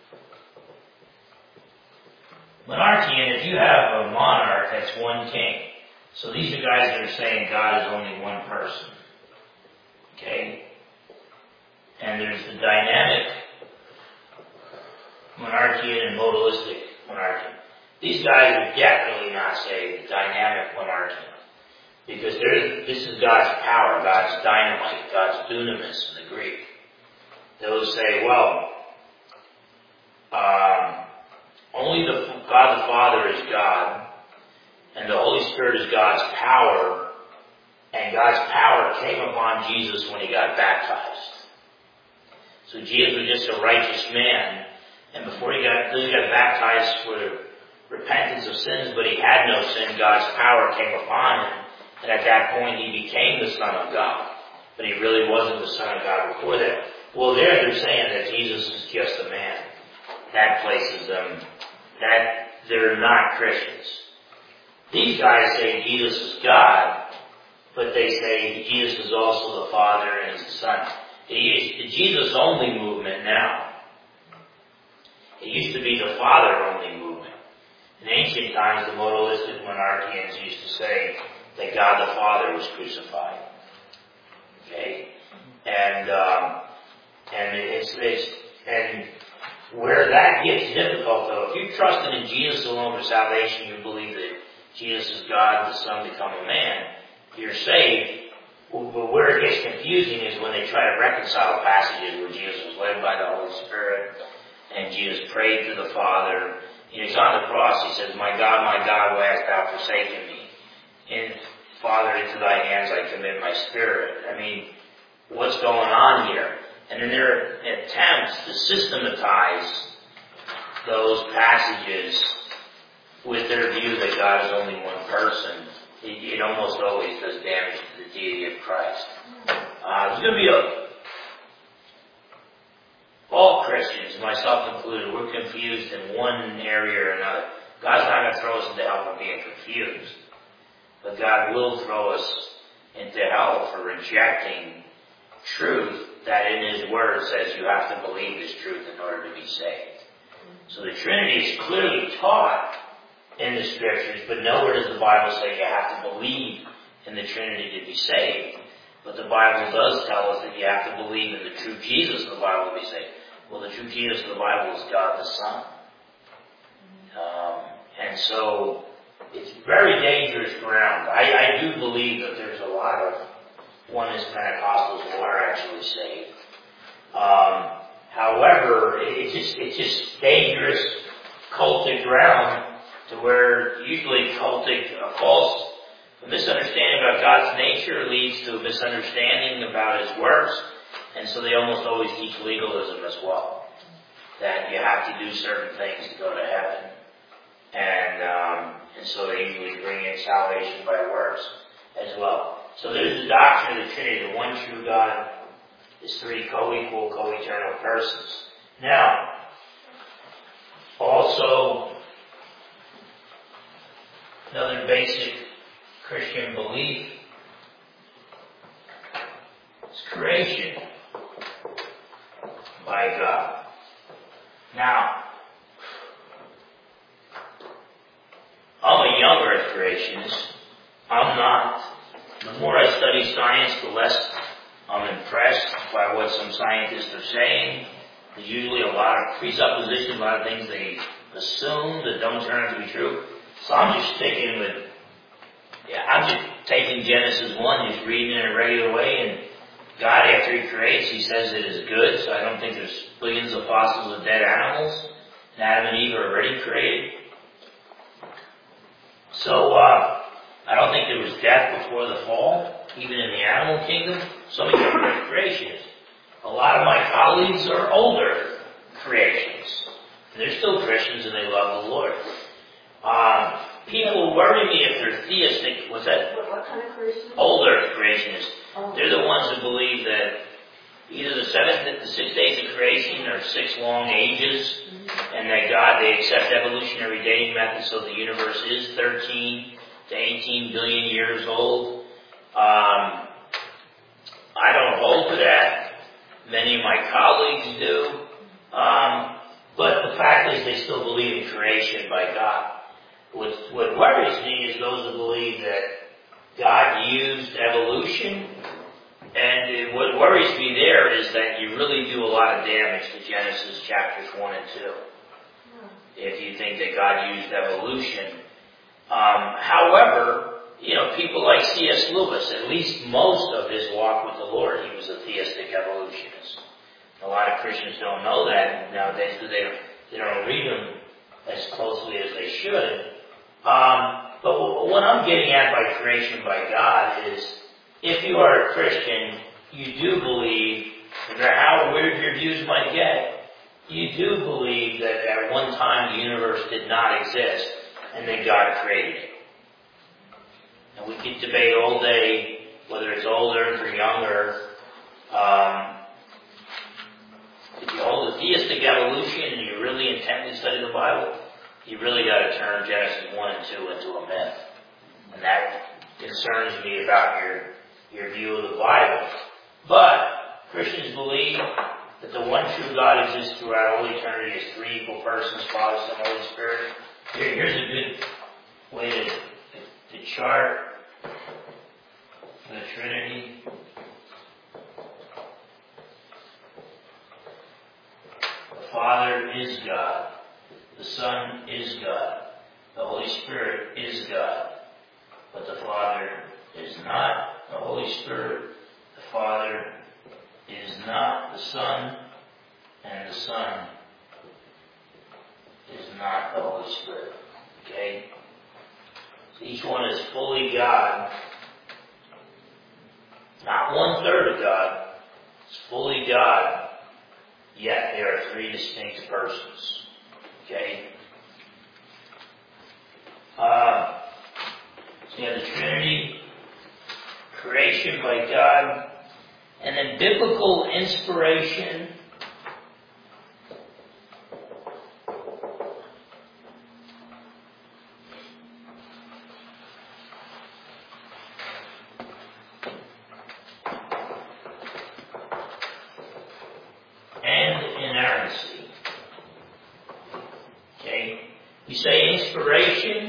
monarchian if you have a monarch that's one king. So these are guys that are saying God is only one person. Okay? And there's the dynamic monarchian and modalistic monarchian. These guys are definitely not saying dynamic monarchian. Because this is God's power, God's dynamite, God's dunamis in the Greek. Those say, well, only God the Father is God, and the Holy Spirit is God's power, and God's power came upon Jesus when he got baptized. So Jesus was just a righteous man, and before he got baptized for repentance of sins, but he had no sin, God's power came upon him, and at that point he became the Son of God. But he really wasn't the Son of God before that. Well, they're saying that Jesus is just a man. That places them, that they're not Christians. These guys say Jesus is God, but they say Jesus is also the Father and is the Son. The Jesus-only movement now. It used to be the Father-only movement. In ancient times, the modalistic monarchians used to say that God the Father was crucified. Okay? And where that gets difficult though, if you trusted in Jesus alone for salvation, you believe that Jesus is God, the Son, become a man, you're saved. But where it gets confusing is when they try to reconcile passages where Jesus was led by the Holy Spirit and Jesus prayed to the Father. He's on the cross, he says, my God, why hast thou forsaken me? And Father, into thy hands I commit my spirit. I mean, what's going on here? And in their attempts to systematize those passages with their view that God is only one person, it almost always does damage to the deity of Christ. There's going to be all Christians, myself included, we're confused in one area or another. God's not going to throw us into hell for being confused. But God will throw us into hell for rejecting truth that in His Word says you have to believe this truth in order to be saved. So the Trinity is clearly taught in the Scriptures, but nowhere does the Bible say you have to believe in the Trinity to be saved. But the Bible does tell us that you have to believe in the true Jesus of the Bible to be saved. Well, the true Jesus of the Bible is God the Son. And so it's very dangerous ground. I do believe that there's a lot of Oneness Pentecostals who are actually saved. However, it's just dangerous cultic ground to where usually a false misunderstanding about God's nature leads to a misunderstanding about His works, and so they almost always teach legalism as well. That you have to do certain things to go to heaven. And so they usually bring in salvation by works as well. So there's the doctrine of the Trinity, the one true God is three co-equal, co-eternal persons. Now, also, another basic Christian belief is creation by God. Now, I'm a young earth creationist. I'm not. The more I study science, the less I'm impressed by what some scientists are saying. There's usually a lot of presuppositions, a lot of things they assume that don't turn out to be true. So I'm just sticking with, I'm just taking Genesis 1, just reading it in a regular way, and God, after He creates, He says it is good, so I don't think there's billions of fossils of dead animals, and Adam and Eve are already created. So, I don't think there was death before the fall, even in the animal kingdom. Some of you are creationists. A lot of my colleagues are older creationists. They're still Christians and they love the Lord. People worry me if they're theistic. What's that? What kind of Christian? Older creationists. Oh. They're the ones that believe that either the 6 days of creation or 6 long ages, and that they accept evolutionary dating methods so the universe is 13 to 18 billion years old. I don't hold to that. Many of my colleagues do. But the fact is they still believe in creation by God. What worries me is those who believe that God used evolution. And what worries me there is that you really do a lot of damage to Genesis chapters 1 and 2. If you think that God used evolution. However, people like C.S. Lewis, at least most of his walk with the Lord, he was a theistic evolutionist. A lot of Christians don't know that nowadays because they don't read them as closely as they should. But what I'm getting at by creation by God is, if you are a Christian, you do believe, no matter how weird your views might get, you do believe that at one time the universe did not exist and then God created it. And we could debate all day whether it's old earth or young earth. If you hold the theistic evolution and you really intently study the Bible, you really got to turn Genesis 1 and 2 into a myth. And that concerns me about your view of the Bible. But Christians believe that the one true God exists throughout all eternity as 3 equal persons, Father, Son, Holy Spirit. Here's a good way to chart the Trinity. Father is God. The Son is God. The Holy Spirit is God. But the Father is not the Holy Spirit. The Father is not the Son. And the Son is not the Holy Spirit. Okay? So each one is fully God. Not 1/3 of God. It's fully God. Yet there are three distinct persons. Okay? So you have the Trinity, creation by God, and then biblical inspiration. And inerrancy. Okay? We say inspiration.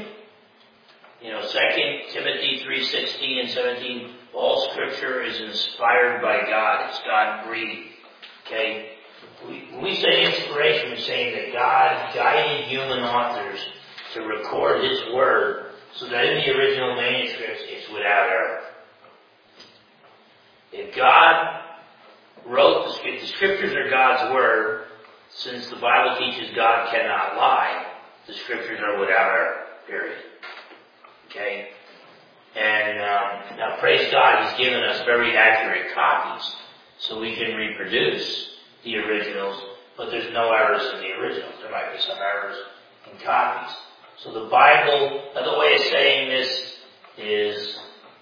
2 Timothy 3:16 and 17, all Scripture is inspired by God. It's God-breathed. Okay? When we say inspiration, we're saying that God guided human authors to record His Word so that in the original manuscripts it's without error. If God wrote the Scriptures are God's Word, since the Bible teaches God cannot lie, the Scriptures are without error. Period. Okay? And now, praise God, He's given us very accurate copies so we can reproduce the originals, but there's no errors in the originals. There might be some errors in copies. So the Bible, another way of saying this is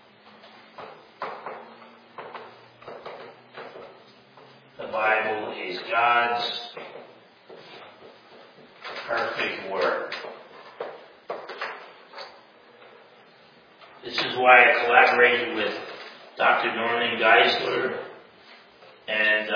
the Bible is God's perfect Word. This is why I collaborated with Dr. Norman Geisler and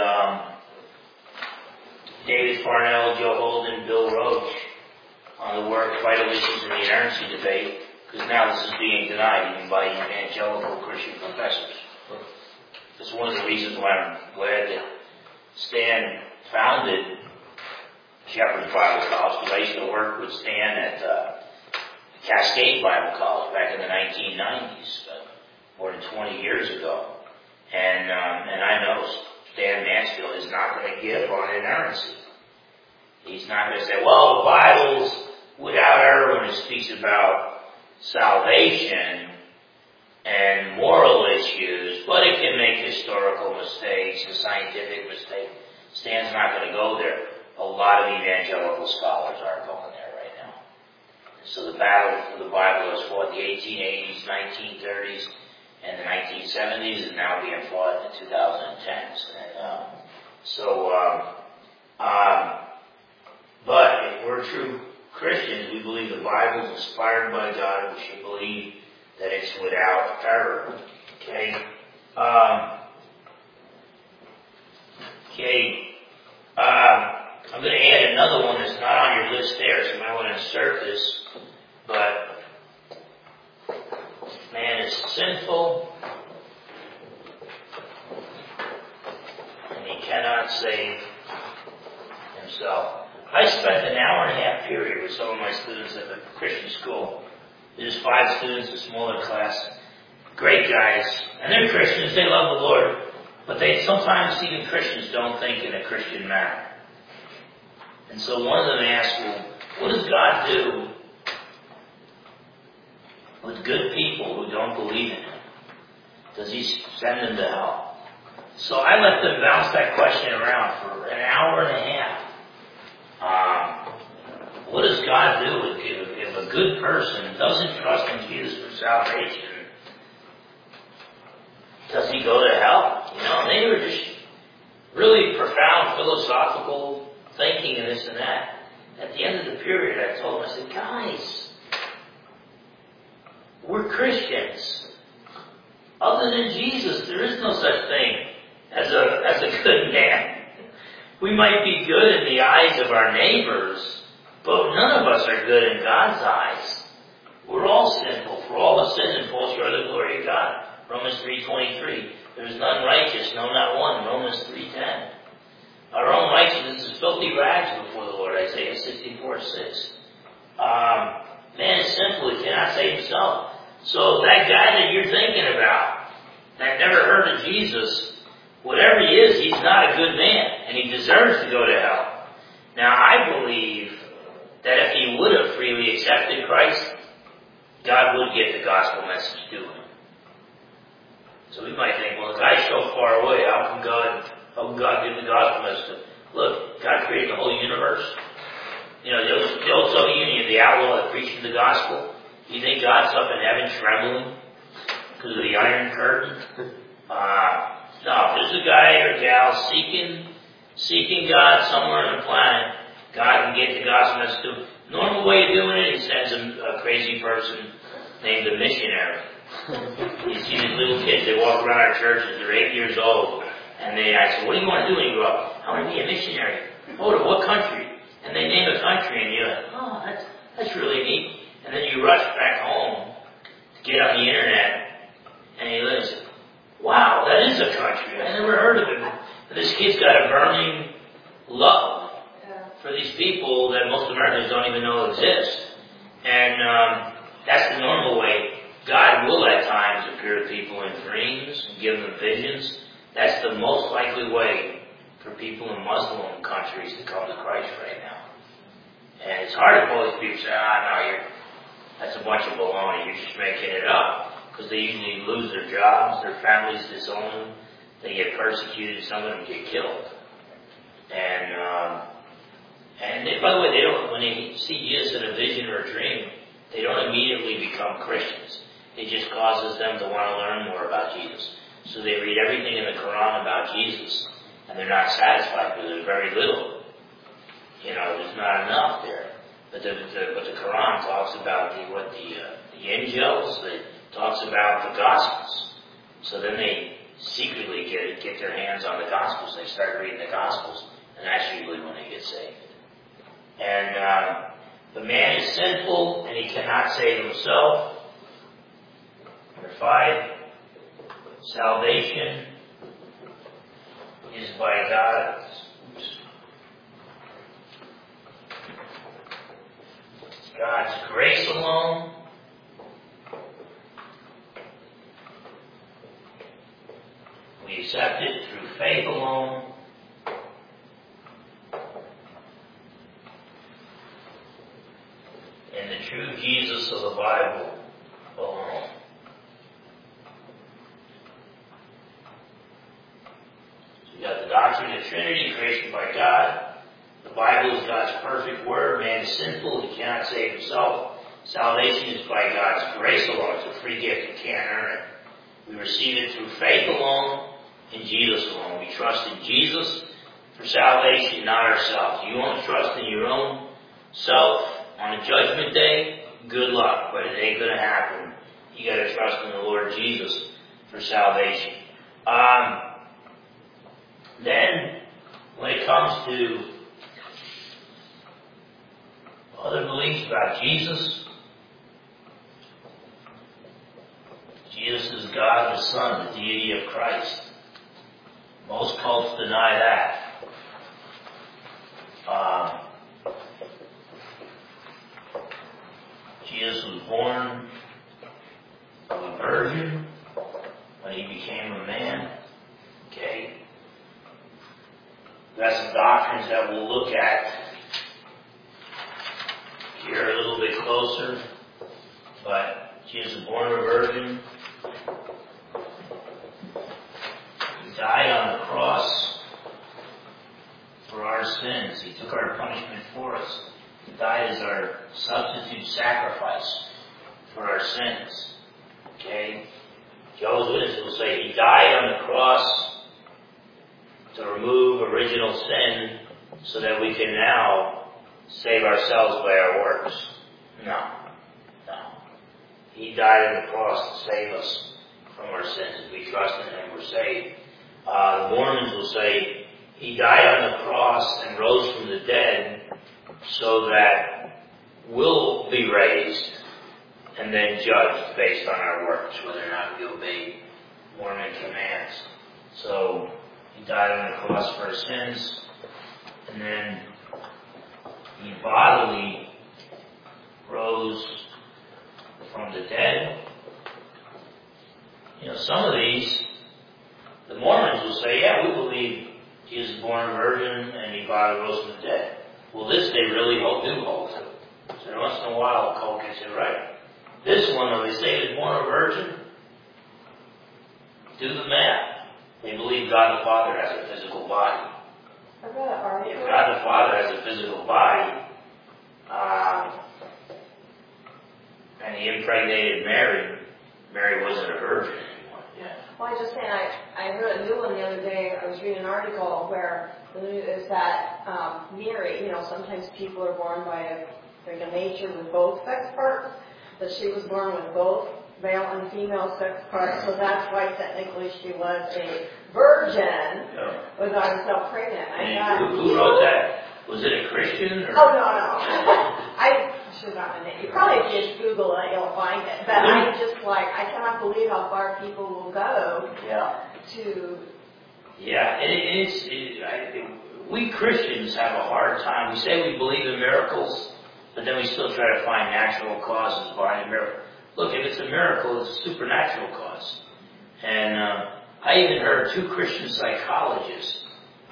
David Farnell, Joe Holden, Bill Roach on the work Vital Issues in the Inerrancy Debate, because now this is being denied even by evangelical Christian professors. That's one of the reasons why I'm glad that Stan founded Shepherd's Bible College, because I used to work with Stan at Cascade Bible College back in the 1990s, more than 20 years ago. And I know Stan Mansfield is not going to give on inerrancy. He's not going to say, well, the Bible's without error when it speaks about salvation and moral issues, but it can make historical mistakes and scientific mistakes. Stan's not going to go there. A lot of evangelical scholars are going there right now. So the battle for the Bible was fought in the 1880s, 1930s, and the 1970s, and now being fought in the 2010s. But if we're true Christians, we believe the Bible is inspired by God. We should believe that it's without error. Okay? I'm going to add another one that's not on your list there, so you might want to insert this. But man is sinful, and he cannot save himself. I spent an hour and a half period with some of my students at the Christian school. There's 5 students, a smaller class. Great guys. And they're Christians, they love the Lord. But they sometimes, even Christians, don't think in a Christian manner. And so one of them asked, well, what does God do with good people who don't believe in Him? Does He send them to hell? So I let them bounce that question around for an hour and a half. What does God do if a good person doesn't trust in Jesus for salvation? Does he go to hell? They were just really profound philosophical thinking and this and that. At the end of the period, I told them, I said, guys, we're Christians. Other than Jesus, there is no such thing as a good man. We might be good in the eyes of our neighbors, but none of us are good in God's eyes. We're all sinful, for all have sinned and fall short of the glory of God. Romans 3:23. There is none righteous, no, not one. Romans 3:10. Our own righteousness is filthy. filthy rags before the Lord, Isaiah 64:6. Man is sinful, he cannot save himself. So that guy that you're thinking about, that never heard of Jesus, whatever he is, he's not a good man, and he deserves to go to hell. Now, I believe that if he would have freely accepted Christ, God would get the gospel message to him. So we might think, well, the guy's so far away, how can God get the gospel message to him? Look, God created the whole universe. You know, the old Soviet Union, the outlaw that preaching the gospel, you think God's up in heaven trembling because of the Iron Curtain? No, if there's a guy or a gal seeking God somewhere on the planet, God can get the gospel message to him. Normal way of doing it, he sends a crazy person named a missionary. You see these little kids, they walk around our churches, they're 8 years old, and they ask, what do you want to do when you grow up? I want to be a missionary. Oh, to what country? And they name a country, and you're like, oh, that's really neat. And then you rush back home to get on the internet, and you listen, wow, that is a country. I never heard of it. But this kid's got a burning love for these people that most Americans don't even know exist. And that's the normal way. God will at times appear to people in dreams and give them visions. That's the most likely way for people in Muslim countries to come to Christ right now. And it's hard to believe people say, no, that's a bunch of baloney, you're just making it up. Because they usually lose their jobs, their families disown them, they get persecuted, some of them get killed. And they, by the way, they don't, when they see Jesus in a vision or a dream, they don't immediately become Christians. It just causes them to want to learn more about Jesus. So they read everything in the Quran about Jesus, and they're not satisfied because there's very little. You know, there's not enough there. But the Quran talks about the angels, it talks about the Gospels. So then they secretly get their hands on the Gospels. They start reading the Gospels, and that's usually when they get saved. And the man is sinful, and he cannot save himself. Number 5, salvation is by God's grace alone. We accept it through faith alone. In the true Jesus of the Bible alone. So you got the doctrine of the Trinity, creation by God. The Bible is God's perfect word. Man is sinful, he cannot save himself. Salvation is by God's grace alone. It's a free gift, you can't earn it. We receive it through faith alone, in Jesus alone. We trust in Jesus for salvation, not ourselves. You want to trust in your own self on a judgment day? Good luck, but it ain't going to happen. You got to trust in the Lord Jesus for salvation. Then, when it comes to other beliefs about Jesus, Jesus is God the Son, the deity of Christ. Most cults deny that. Jesus was born of a virgin when he became a man. Okay? That's some doctrines that we'll look at here a little bit closer. But Jesus was born of a virgin. He died on the cross for our sins. He took our punishment for us. He died as our substitute sacrifice for our sins. Okay? Jehovah's Witnesses will say he died on the cross to remove original sin so that we can now save ourselves by our works. No. He died on the cross to save us from our sins. If we trust in him, we're saved. The Mormons will say he died on the cross and rose from the dead so that we'll be raised and then judged based on our works, whether or not we obey Mormon commands. So he died on the cross for our sins, and then he bodily rose from the dead. Some of these, the Mormons will say, yeah, we believe Jesus was born a virgin and he bodily rose from the dead. Well, this they really do hold to. So once in a while, a cult gets it right. This one, though, they say he was born a virgin. Do the math. They believe God the Father has a physical body. I read an article. If God the Father has a physical body, and he impregnated Mary, Mary wasn't a virgin anymore. Yeah. Well, I just saying, I heard a new one the other day. I was reading an article where the news is that Mary, sometimes people are born by a nature with both sex parts, that she was born with both male and female sex parts, so that's why technically she was a virgin without herself pregnant. Who wrote that? Was it a Christian? Or? Oh, no. I should not name. You probably if you just Google it, you'll find it. But I cannot believe how far people will go to. Yeah, we Christians have a hard time. We say we believe in miracles, but then we still try to find natural causes behind a miracle. Look, if it's a miracle, it's a supernatural cause. And I even heard 2 Christian psychologists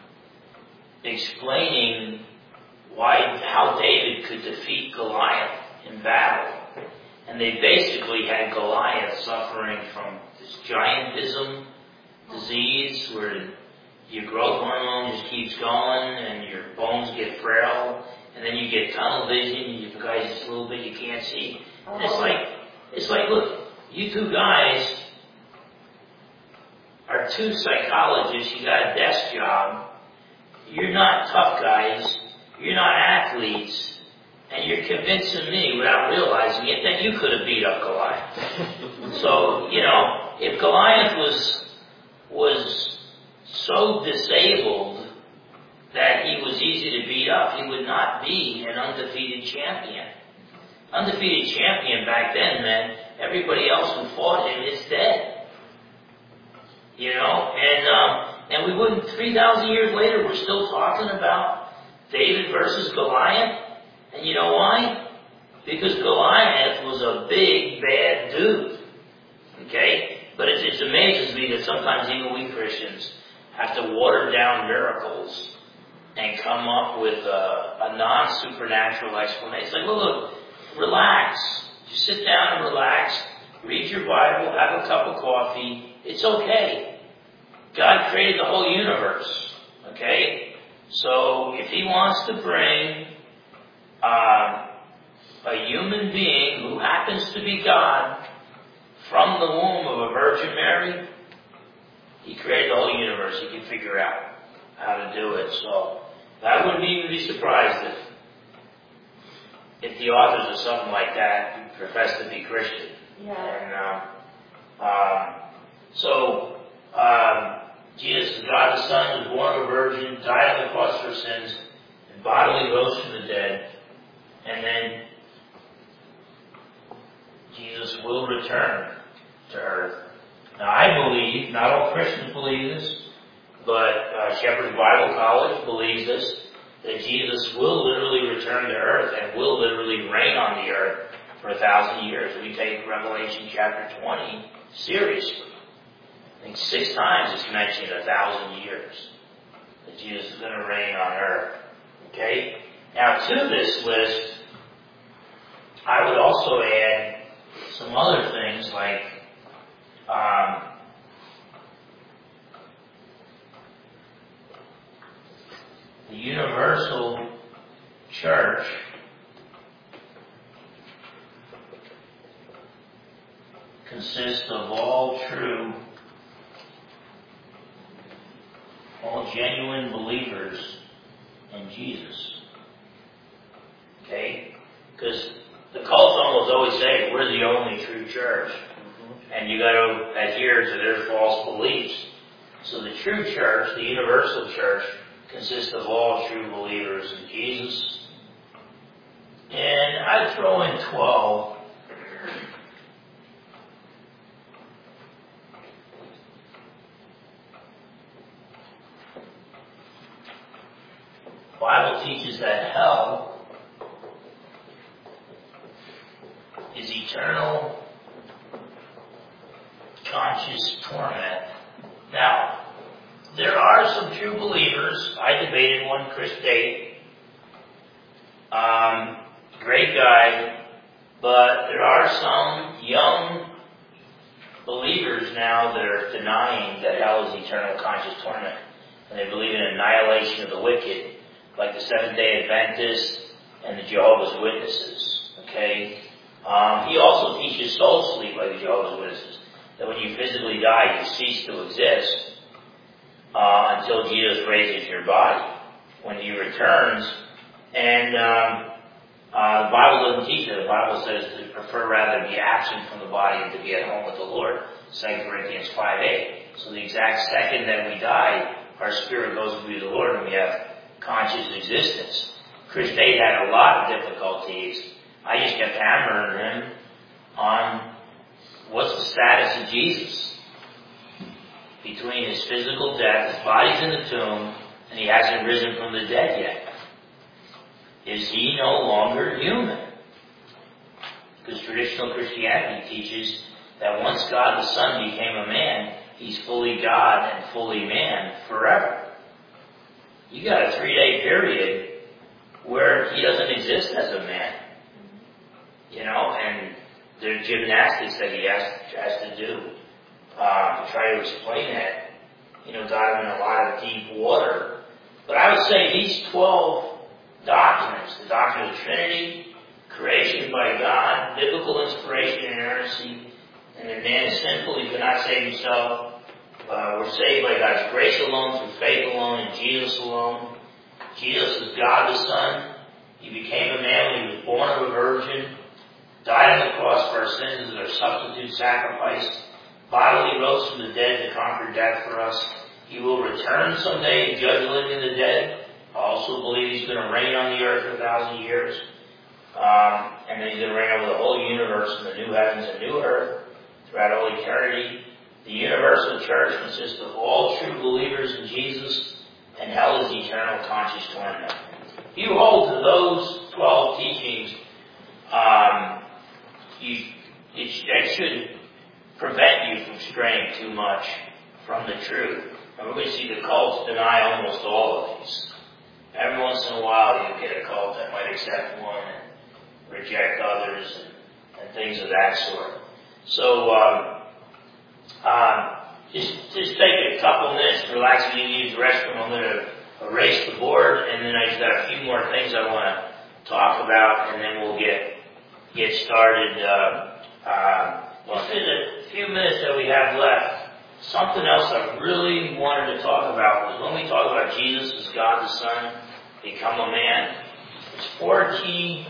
explaining how David could defeat Goliath in battle. And they basically had Goliath suffering from this giantism disease where your growth hormone just keeps going and your bones get frail, and then you get tunnel vision, you guys just a little bit you can't see. And it's like, look, you 2 guys are 2 psychologists, you got a desk job, you're not tough guys, you're not athletes, and you're convincing me without realizing it that you could have beat up Goliath. So, if Goliath was so disabled that he was easy to beat up, he would not be an undefeated champion. Undefeated champion back then meant everybody else who fought him is dead. And we wouldn't, 3,000 years later, we're still talking about David versus Goliath. And you know why? Because Goliath was a big, bad dude. Okay? But it just amazes me that sometimes even we Christians have to water down miracles and come up with a non-supernatural explanation. It's like, look, relax. Just sit down and relax. Read your Bible. Have a cup of coffee. It's okay. God created the whole universe. Okay? So if he wants to bring a human being who happens to be God from the womb of a Virgin Mary, he created the whole universe. He can figure out how to do it. So I wouldn't even be surprised if the authors of something like that profess to be Christian. Yeah. And Jesus, God the Son, was born of a virgin, died on the cross for sins, and bodily rose from the dead. And then Jesus will return to earth. Now I believe, not all Christians believe this, but Shepherd's Bible College believes this, that Jesus will literally return to earth and will literally reign on the earth for 1,000 years. We take Revelation chapter 20 seriously. I think 6 times it's mentioned 1,000 years that Jesus is going to reign on earth. Okay? Now to this list, I would also add some other things like the universal church consists of all genuine believers in Jesus. Okay? Because the cults almost always say, we're the only true church. And you got to adhere to their false beliefs. So the true church, the universal church, consists of all true believers in Jesus. And I'd throw in 12. The Bible teaches that hell is eternal, conscious torment. Now, there are some true believers. I debated one, Chris Date. Great guy. But there are some young believers now that are denying that hell is eternal, conscious torment. And they believe in annihilation of the wicked, like the Seventh-day Adventists and the Jehovah's Witnesses. Okay? He also teaches soul sleep like the Jehovah's Witnesses, that when you physically die, you cease to exist until Jesus raises your body when he returns. And the Bible doesn't teach that. The Bible says to prefer rather to be absent from the body than to be at home with the Lord. 2 Corinthians 5:8. So the exact second that we die, our spirit goes to be the Lord and we have conscious existence. Chris Date had a lot of difficulties. I just kept hammering him on what's the status of Jesus between his physical death, his body's in the tomb, and he hasn't risen from the dead yet. Is he no longer human? Because traditional Christianity teaches that once God the Son became a man, he's fully God and fully man forever. You got a 3-day period where he doesn't exist as a man. You know, and there's gymnastics that he has to do to try to explain that. You know, got him in a lot of deep water. But I would say these 12 doctrines, the doctrine of the Trinity, creation by God, biblical inspiration and inerrancy, and that man is sinful, he cannot save himself. We're saved by God's grace alone, through faith alone, and Jesus alone. Jesus is God the Son. He became a man when he was born of a virgin, died on the cross for our sins as our substitute sacrifice, bodily rose from the dead to conquer death for us. He will return someday and judge the living and the dead. I also believe he's going to reign on the earth for 1,000 years. And then he's going to reign over the whole universe in the new heavens and new earth throughout all eternity. The universal church consists of all true believers in Jesus, and hell is eternal conscious torment. If you hold to those 12 teachings, that should prevent you from straying too much from the truth. And we're going to see the cults deny almost all of these. Every once in a while you get a cult that might accept one and reject others and things of that sort. So just take a couple minutes to relax. If you need the restroom, I'm going to erase the board, and then I just got a few more things I want to talk about, and then we'll get started. Just in the few minutes that we have left, something else I really wanted to talk about was when we talk about Jesus as God the Son, become a man. It's 4 key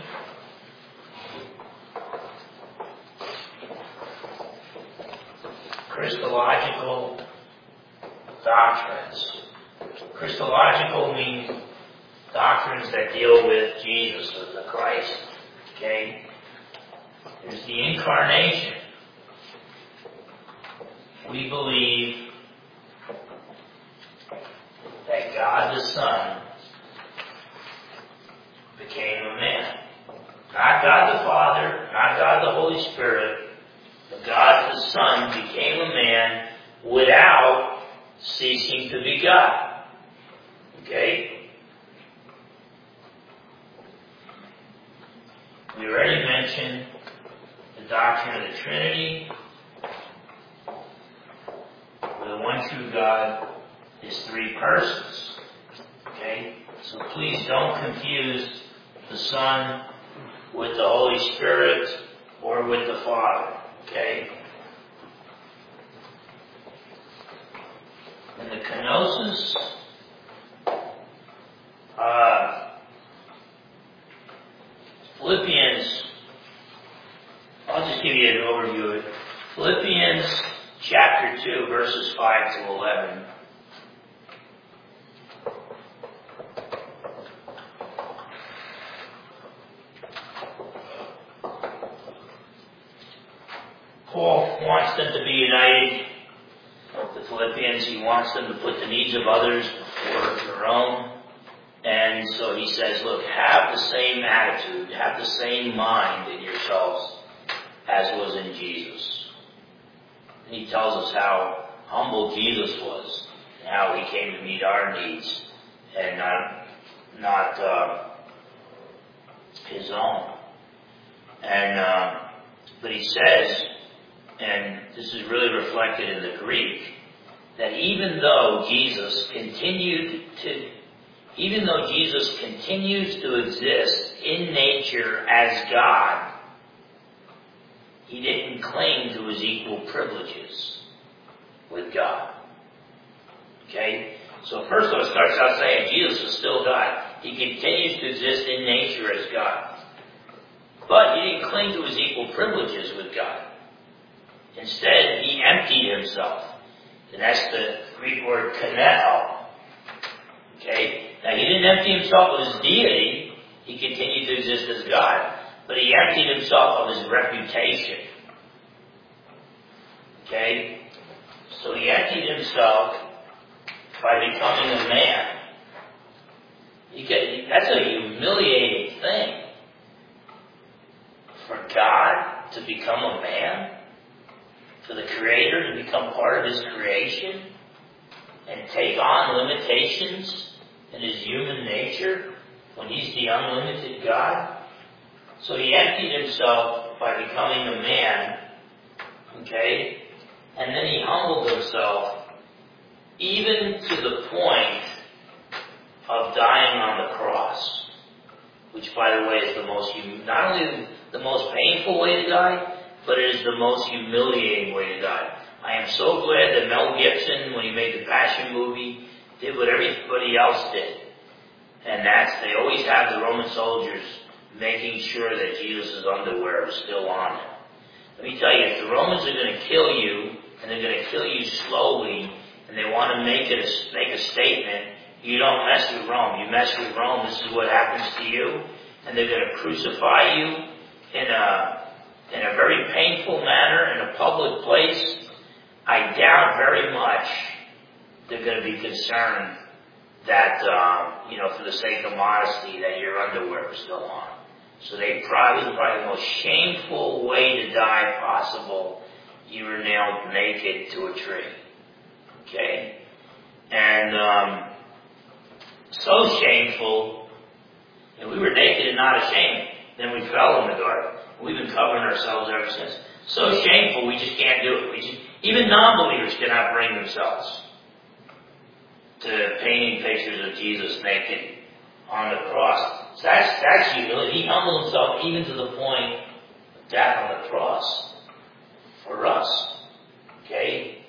Christological doctrines. Christological means doctrines that deal with Jesus, with the Christ. Okay? There's the incarnation. We believe that God the Son became a man. Not God the Father, not God the Holy Spirit, but God the Son became a man without ceasing to be God. Okay? We already mentioned the doctrine of the Trinity, where the one true God is 3 persons. Okay? So please don't confuse the Son with the Holy Spirit or with the Father. Okay? In the kenosis, Philippians, I'll just give you an overview of it. Philippians chapter 2, verses 5 to 11. Paul wants them to be united with the Philippians. He wants them to put the needs of others before their own. And And so he says, look, have the same attitude, have the same mind in yourselves as was in Jesus. And he tells us how humble Jesus was, and how he came to meet our needs and not his own. And but he says, and this is really reflected in the Greek, that even though Jesus continues to exist in nature as God, he didn't cling to his equal privileges with God. Okay? So first of all, it starts out saying Jesus is still God. He continues to exist in nature as God. But he didn't cling to his equal privileges with God. Instead, he emptied himself. And that's the Greek word kaneo. Okay? Now, he didn't empty himself of his deity. He continued to exist as God. But he emptied himself of his reputation. Okay? So he emptied himself by becoming a man. That's a humiliating thing. For God to become a man? For the Creator to become part of his creation? And take on limitations in his human nature when he's the unlimited God? So he emptied himself by becoming a man. Okay? And then he humbled himself even to the point of dying on the cross. Which, by the way, is the most, not only the most painful way to die, but it is the most humiliating way to die. I am so glad that Mel Gibson, when he made the Passion movie, did what everybody else did. And that's, they always have the Roman soldiers making sure that Jesus' underwear is still on him. Let me tell you, if the Romans are going to kill you, and they're going to kill you slowly, and they want to make a statement, you don't mess with Rome. You mess with Rome, this is what happens to you. And they're going to crucify you in a very painful manner in a public place. I doubt very much they're going to be concerned that, for the sake of modesty, that your underwear is still on. So it was probably the most shameful way to die possible. You were nailed naked to a tree. Okay? And, so shameful, and we were naked and not ashamed. Then we fell in the garden. We've been covering ourselves ever since. So shameful, we just can't do it. Even non-believers cannot bring themselves to painting pictures of Jesus naked on the cross. So that's humility. He humbled himself even to the point of death on the cross for us. Okay?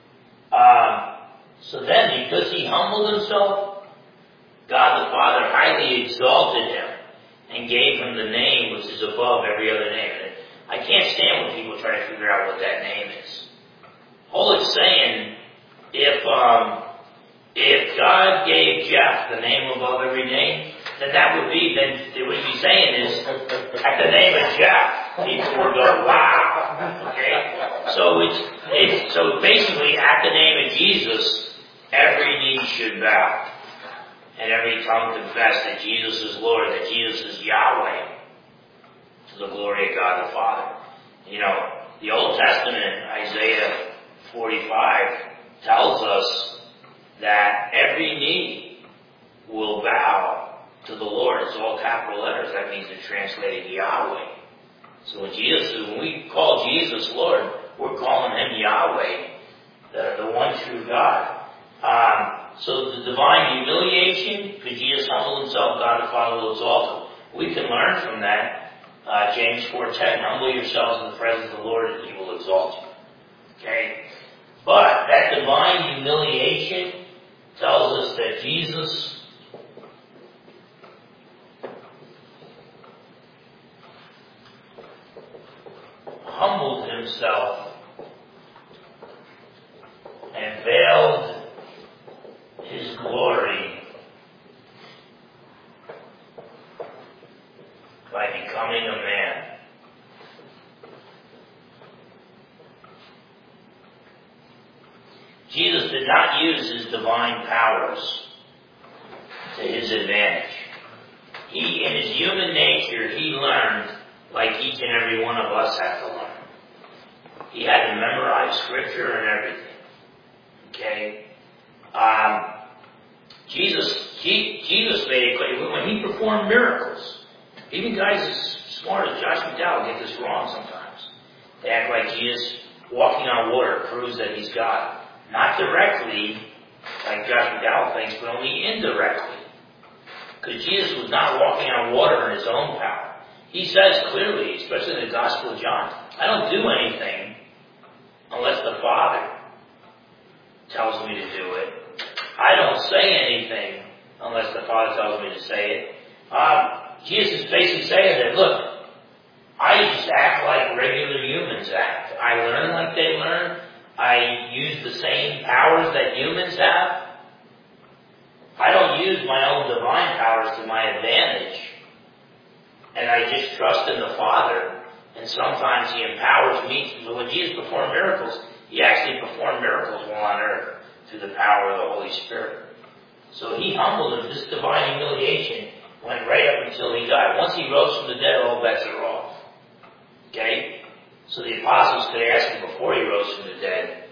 So then, because he humbled himself, God the Father highly exalted him and gave him the name which is above every other name. And I can't stand when people try to figure out what that name is. All it's saying, if God gave Jeff the name above every name, then what he would be saying is, at the name of Jeff, people would go, wow. Okay? So basically, at the name of Jesus, every knee should bow. And every tongue confess that Jesus is Lord, that Jesus is Yahweh, to the glory of God the Father. The Old Testament, Isaiah 45, tells us that every knee will bow to the Lord. It's all capital letters. That means it's translated Yahweh. So when we call Jesus Lord, we're calling him Yahweh, the one true God. So the divine humiliation, because Jesus humbled himself, God the Father will exalt him. We can learn from that. James 4:10, humble yourselves in the presence of the Lord and he will exalt you. Okay? But that divine humiliation tells us that Jesus humbled himself and veiled his glory by becoming a man. Jesus did not use his divine powers to his advantage. He, in his human nature, he learned like each and every one of us have to learn. He had to memorize scripture and everything. Okay? Jesus made it clear when he performed miracles. Even guys as smart as Josh McDowell get this wrong sometimes. They act like Jesus walking on water proves that he's God. Not directly, like Josh McDowell thinks, but only indirectly. Because Jesus was not walking on water in his own power. He says clearly, especially in the Gospel of John, I don't do anything unless the Father tells me to do it. I don't say anything unless the Father tells me to say it. Jesus is basically saying that, look, I just act like regular humans act. I learn like they learn. I use the same powers that humans have. I don't use my own divine powers to my advantage. And I just trust in the Father. And sometimes He empowers me. So when Jesus performed miracles, He actually performed miracles while on earth through the power of the Holy Spirit. So He humbled Him. This divine humiliation went right up until He died. Once He rose from the dead, all bets are off. Okay? So the apostles could ask Him before He rose from the dead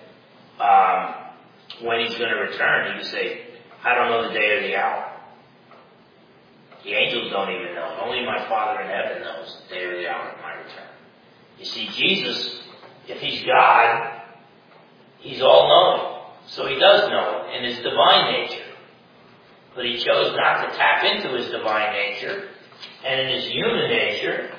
when He's going to return. He could say, I don't know the day or the hour. The angels don't even know. Only my Father in heaven knows the day or the hour of my return. You see, Jesus, if He's God, He's all-knowing. So He does know it in His divine nature. But He chose not to tap into His divine nature. And in His human nature,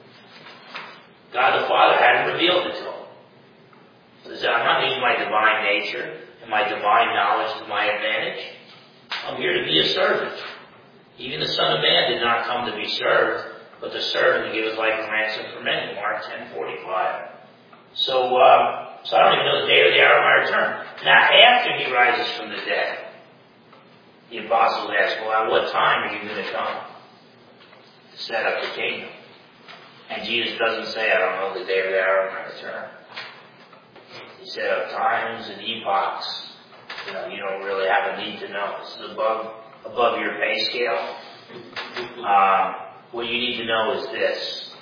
God the Father hadn't revealed it to Him. So He said, I'm not using my divine nature and my divine knowledge to my advantage. I'm here to be a servant. Even the Son of Man did not come to be served, but to serve and to give His life a ransom for many. Mark 10:45. So I don't even know the day or the hour of my return. Now, after He rises from the dead, the apostles ask, well, at what time are you going to come to set up the kingdom? And Jesus doesn't say, I don't know the day or the hour of my return. He set up times and epochs. You don't really have a need to know. This is above your pay scale. What you need to know is this.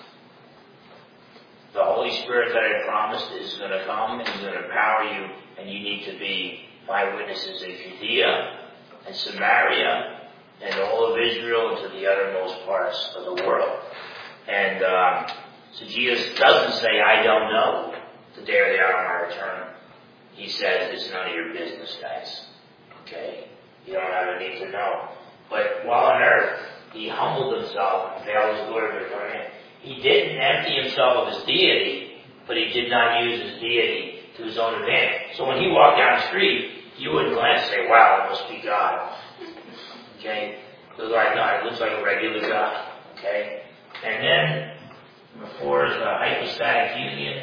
The Holy Spirit that I promised is going to come and He's going to empower you, and you need to be my witnesses in Judea and Samaria and all of Israel and to the uttermost parts of the world. And so Jesus doesn't say, I don't know the day or the hour of my return. He says, it's none of your business, guys. Okay? You don't have a need to know. But while on earth, He humbled Himself and veiled His glory before Him. He didn't empty Himself of His deity, but He did not use His deity to His own advantage. So when He walked down the street, you wouldn't glance and say, wow, it must be God. Okay? It was like, no, it looks like a regular God. Okay? And then, number 4 is the hypostatic union.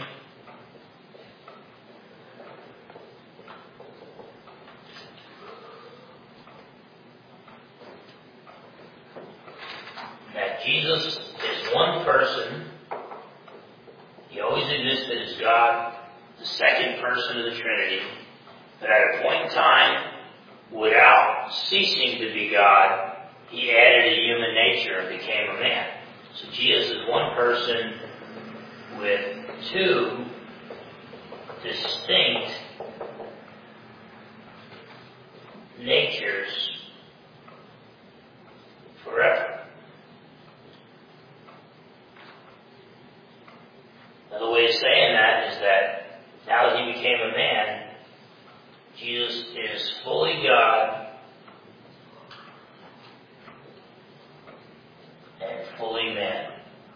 That Jesus is one person. He always existed as God, the second person of the Trinity. But at a point in time, without ceasing to be God, He added a human nature and became a man. So Jesus is one person with 2 distinct natures forever. Another way of saying that is that now that He became a man, Jesus is fully God and fully man.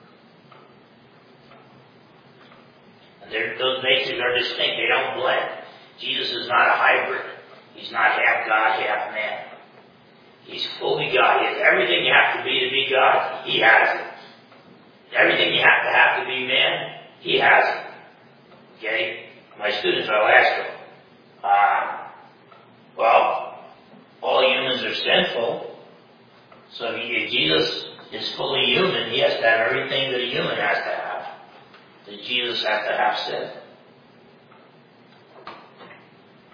And those natures are distinct. They don't blend. Jesus is not a hybrid. He's not half God, half man. He's fully God. He has everything you have to be God. He has it. Everything you have to be man, He has it. Okay? My students, I'll ask them, well, all humans are sinful, so if Jesus is fully human, He has to have everything that a human has to have. Does Jesus have to have sin?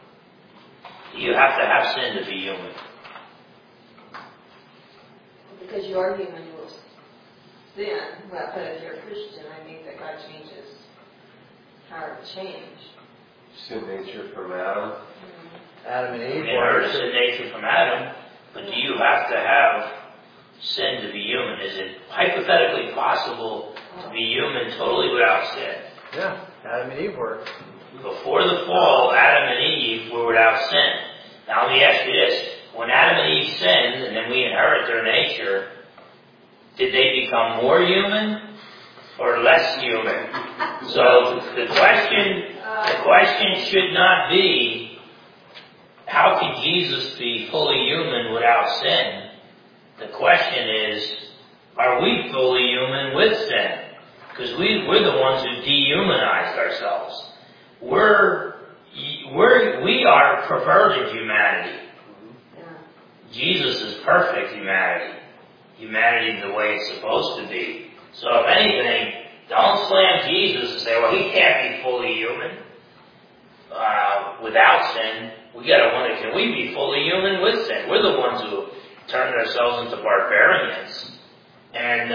Do you have to have sin to be human? Because because your human will sin, but if you're a Christian, I think that God changes our change. Sin nature from Adam. Adam and Eve Inherited sin nature from Adam, but do you have to have sin to be human? Is it hypothetically possible to be human totally without sin? Yeah, Adam and Eve were. Before the fall, Adam and Eve were without sin. Now let me ask you this. When Adam and Eve sinned, and then we inherit their nature, did they become more human or less human? So the question should not be, how can Jesus be fully human without sin? The question is, are we fully human with sin? Because we're the ones who dehumanized ourselves. We are perverted humanity. Jesus is perfect humanity. Humanity the way it's supposed to be. So if anything, don't slam Jesus and say, well, he can't be fully human without sin. We got to wonder, can we be fully human with sin? We're the ones who turned ourselves into barbarians. And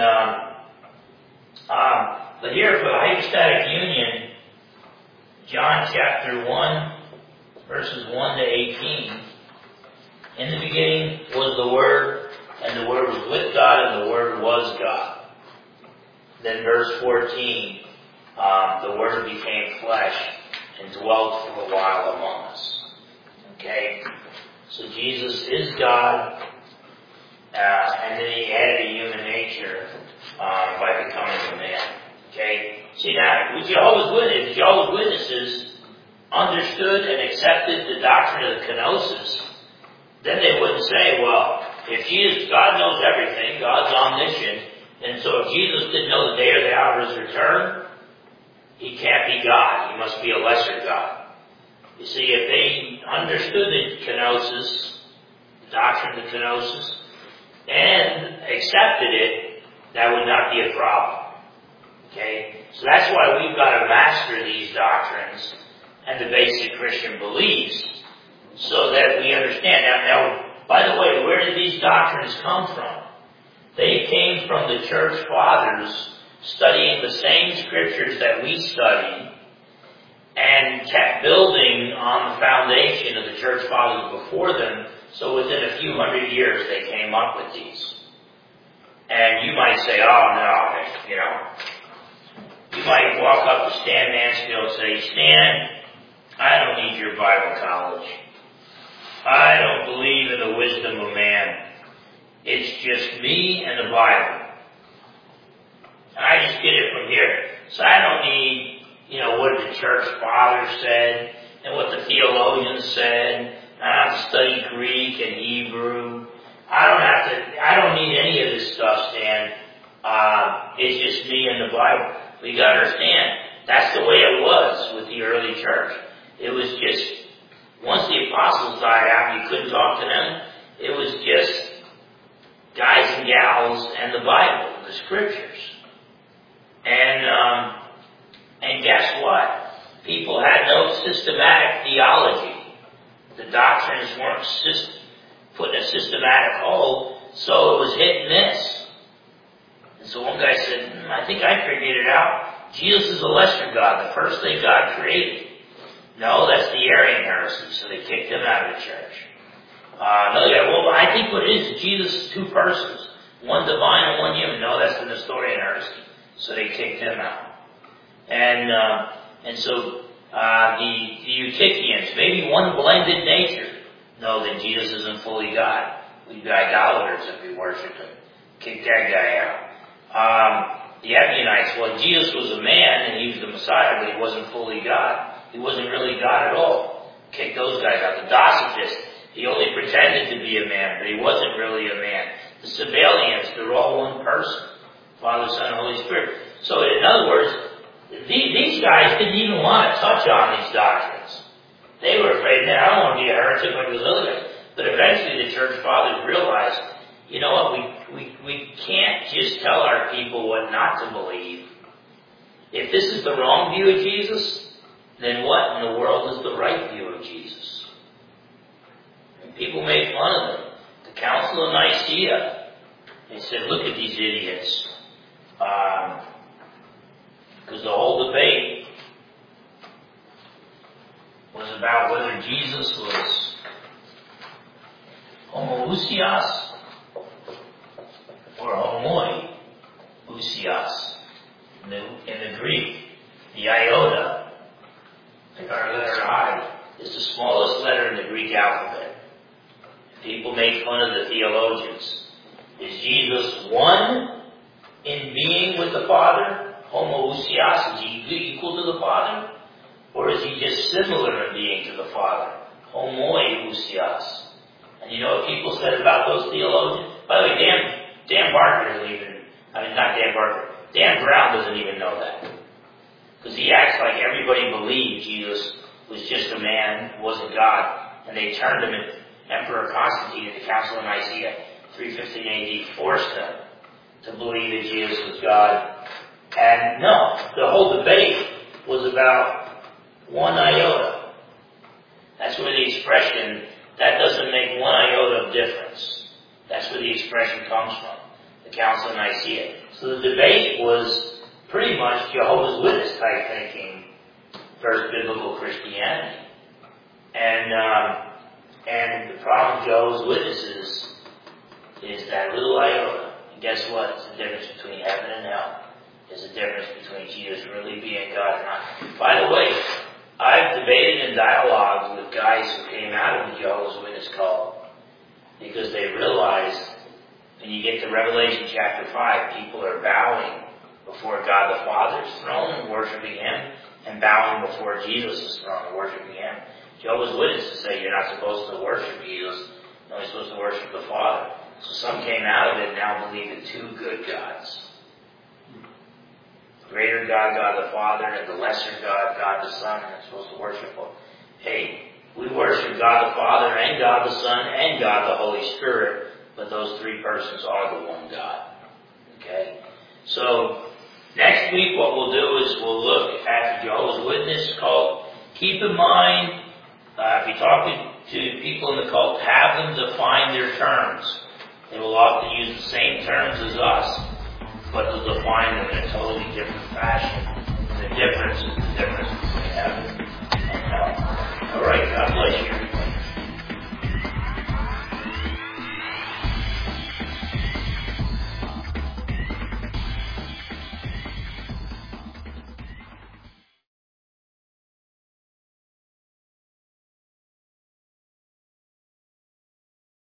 but here for the hypostatic union, John chapter 1, verses 1 to 18. In the beginning was the Word, and the Word was with God, and the Word was God. Then verse 14, the Word became flesh and dwelt for a while among us. Okay? So Jesus is God, and then he added a human nature by becoming a man. Okay? See now, Jehovah's Witnesses understood and accepted the doctrine of the kenosis, then they wouldn't say, well, if God knows everything, God's omniscient, and so if Jesus didn't know the day or the hour of his return, he can't be God. He must be a lesser God. You see, if they understood the kenosis, the doctrine of the kenosis, and accepted it, that would not be a problem. Okay? So that's why we've got to master these doctrines and the basic Christian beliefs so that we understand. Now, by the way, where did these doctrines come from? They came from the church fathers studying the same scriptures that we study and kept building on the foundation of the church fathers before them. So within a few hundred years, they came up with these. And you might say, oh no, you might walk up to Stan Mansfield and say, Stan, I don't need your Bible college. I don't believe in the wisdom of man. It's just me and the Bible. I just get it from here. So I don't need, what the church fathers said and what the theologians said. I don't have to study Greek and Hebrew. I don't need any of this stuff, Stan. It's just me and the Bible. But you gotta understand, that's the way it was with the early church. It was just, once the apostles died out, you couldn't talk to them. It was just guys and gals and the Bible, the scriptures. And guess what? People had no systematic theology. The doctrines weren't put in a systematic hole, so it was hit and miss. And so one guy said, I think I figured it out. Jesus is a lesser God, the first thing God created. No, that's the Arian heresy, so they kicked him out of the church. Another guy, well, I think what it is Jesus is two persons, one divine and one human. No, that's the Nestorian heresy, so they kicked him out. And so the Eutychians, maybe one blended nature. No, then Jesus isn't fully God. We'd be idolaters if we worshipped him. Kick that guy out. The Ebionites, well, Jesus was a man and he was the Messiah, but he wasn't fully God. He wasn't really God at all. Kick those guys out. The Docetists, he only pretended to be a man, but he wasn't really a man. The Sabellians, they're all one person. Father, Son, and Holy Spirit. So in other words, these guys didn't even want to touch on these doctrines. They were afraid, I don't want to be a heretic like those other guys. But eventually the church fathers realized, you know what, we can't just tell our people what not to believe. If this is the wrong view of Jesus, then what in the world is the right view of Jesus? And people made fun of them. The Council of Nicaea, They said, look at these idiots. Because the whole debate was about whether Jesus was homoousios or homoiousios. In the Greek, the iota, like our letter I, is the smallest letter in the Greek alphabet. People make fun of the theologians. Is Jesus one in being with the Father? Homoousios, is he equal to the Father? Or is he just similar in being to the Father? Homoiousios. And you know what people said about those theologians? By the way, Dan Barker doesn't even, not Dan Barker, Dan Brown doesn't even know that. Because he acts like everybody believed Jesus was just a man, wasn't God. And they turned him, Emperor Constantine at the Council of Nicaea, 315 AD, forced him to believe that Jesus was God. And no, the whole debate was about one iota. That's where the expression, that doesn't make one iota of difference. That's where the expression comes from, the Council of Nicaea. So the debate was pretty much Jehovah's Witness type thinking versus biblical Christianity. And the problem with Jehovah's Witnesses is that little iota. And guess what? It's the difference between heaven and hell. There's a difference between Jesus really being God or not. By the way, I've debated and dialogued with guys who came out of the Jehovah's Witness cult because they realized when you get to Revelation chapter 5, people are bowing before God the Father's throne and worshiping Him, and bowing before Jesus' throne and worshiping Him. Jehovah's Witnesses say you're not supposed to worship Jesus, you're only supposed to worship the Father. So some came out of it and now believe in two good gods. The greater God, God the Father, and the lesser God, God the Son, and they're supposed to worship Him. Hey, we worship God the Father and God the Son and God the Holy Spirit, but those three persons are the one God. Okay? So, next week what we'll do is we'll look at the Jehovah's Witness cult. Keep in mind, if you're talking to people in the cult, have them define their terms. They will often use the same terms as us, but they'll define them in a totally different fashion. And the difference is the difference between heaven and hell. All right, God bless you.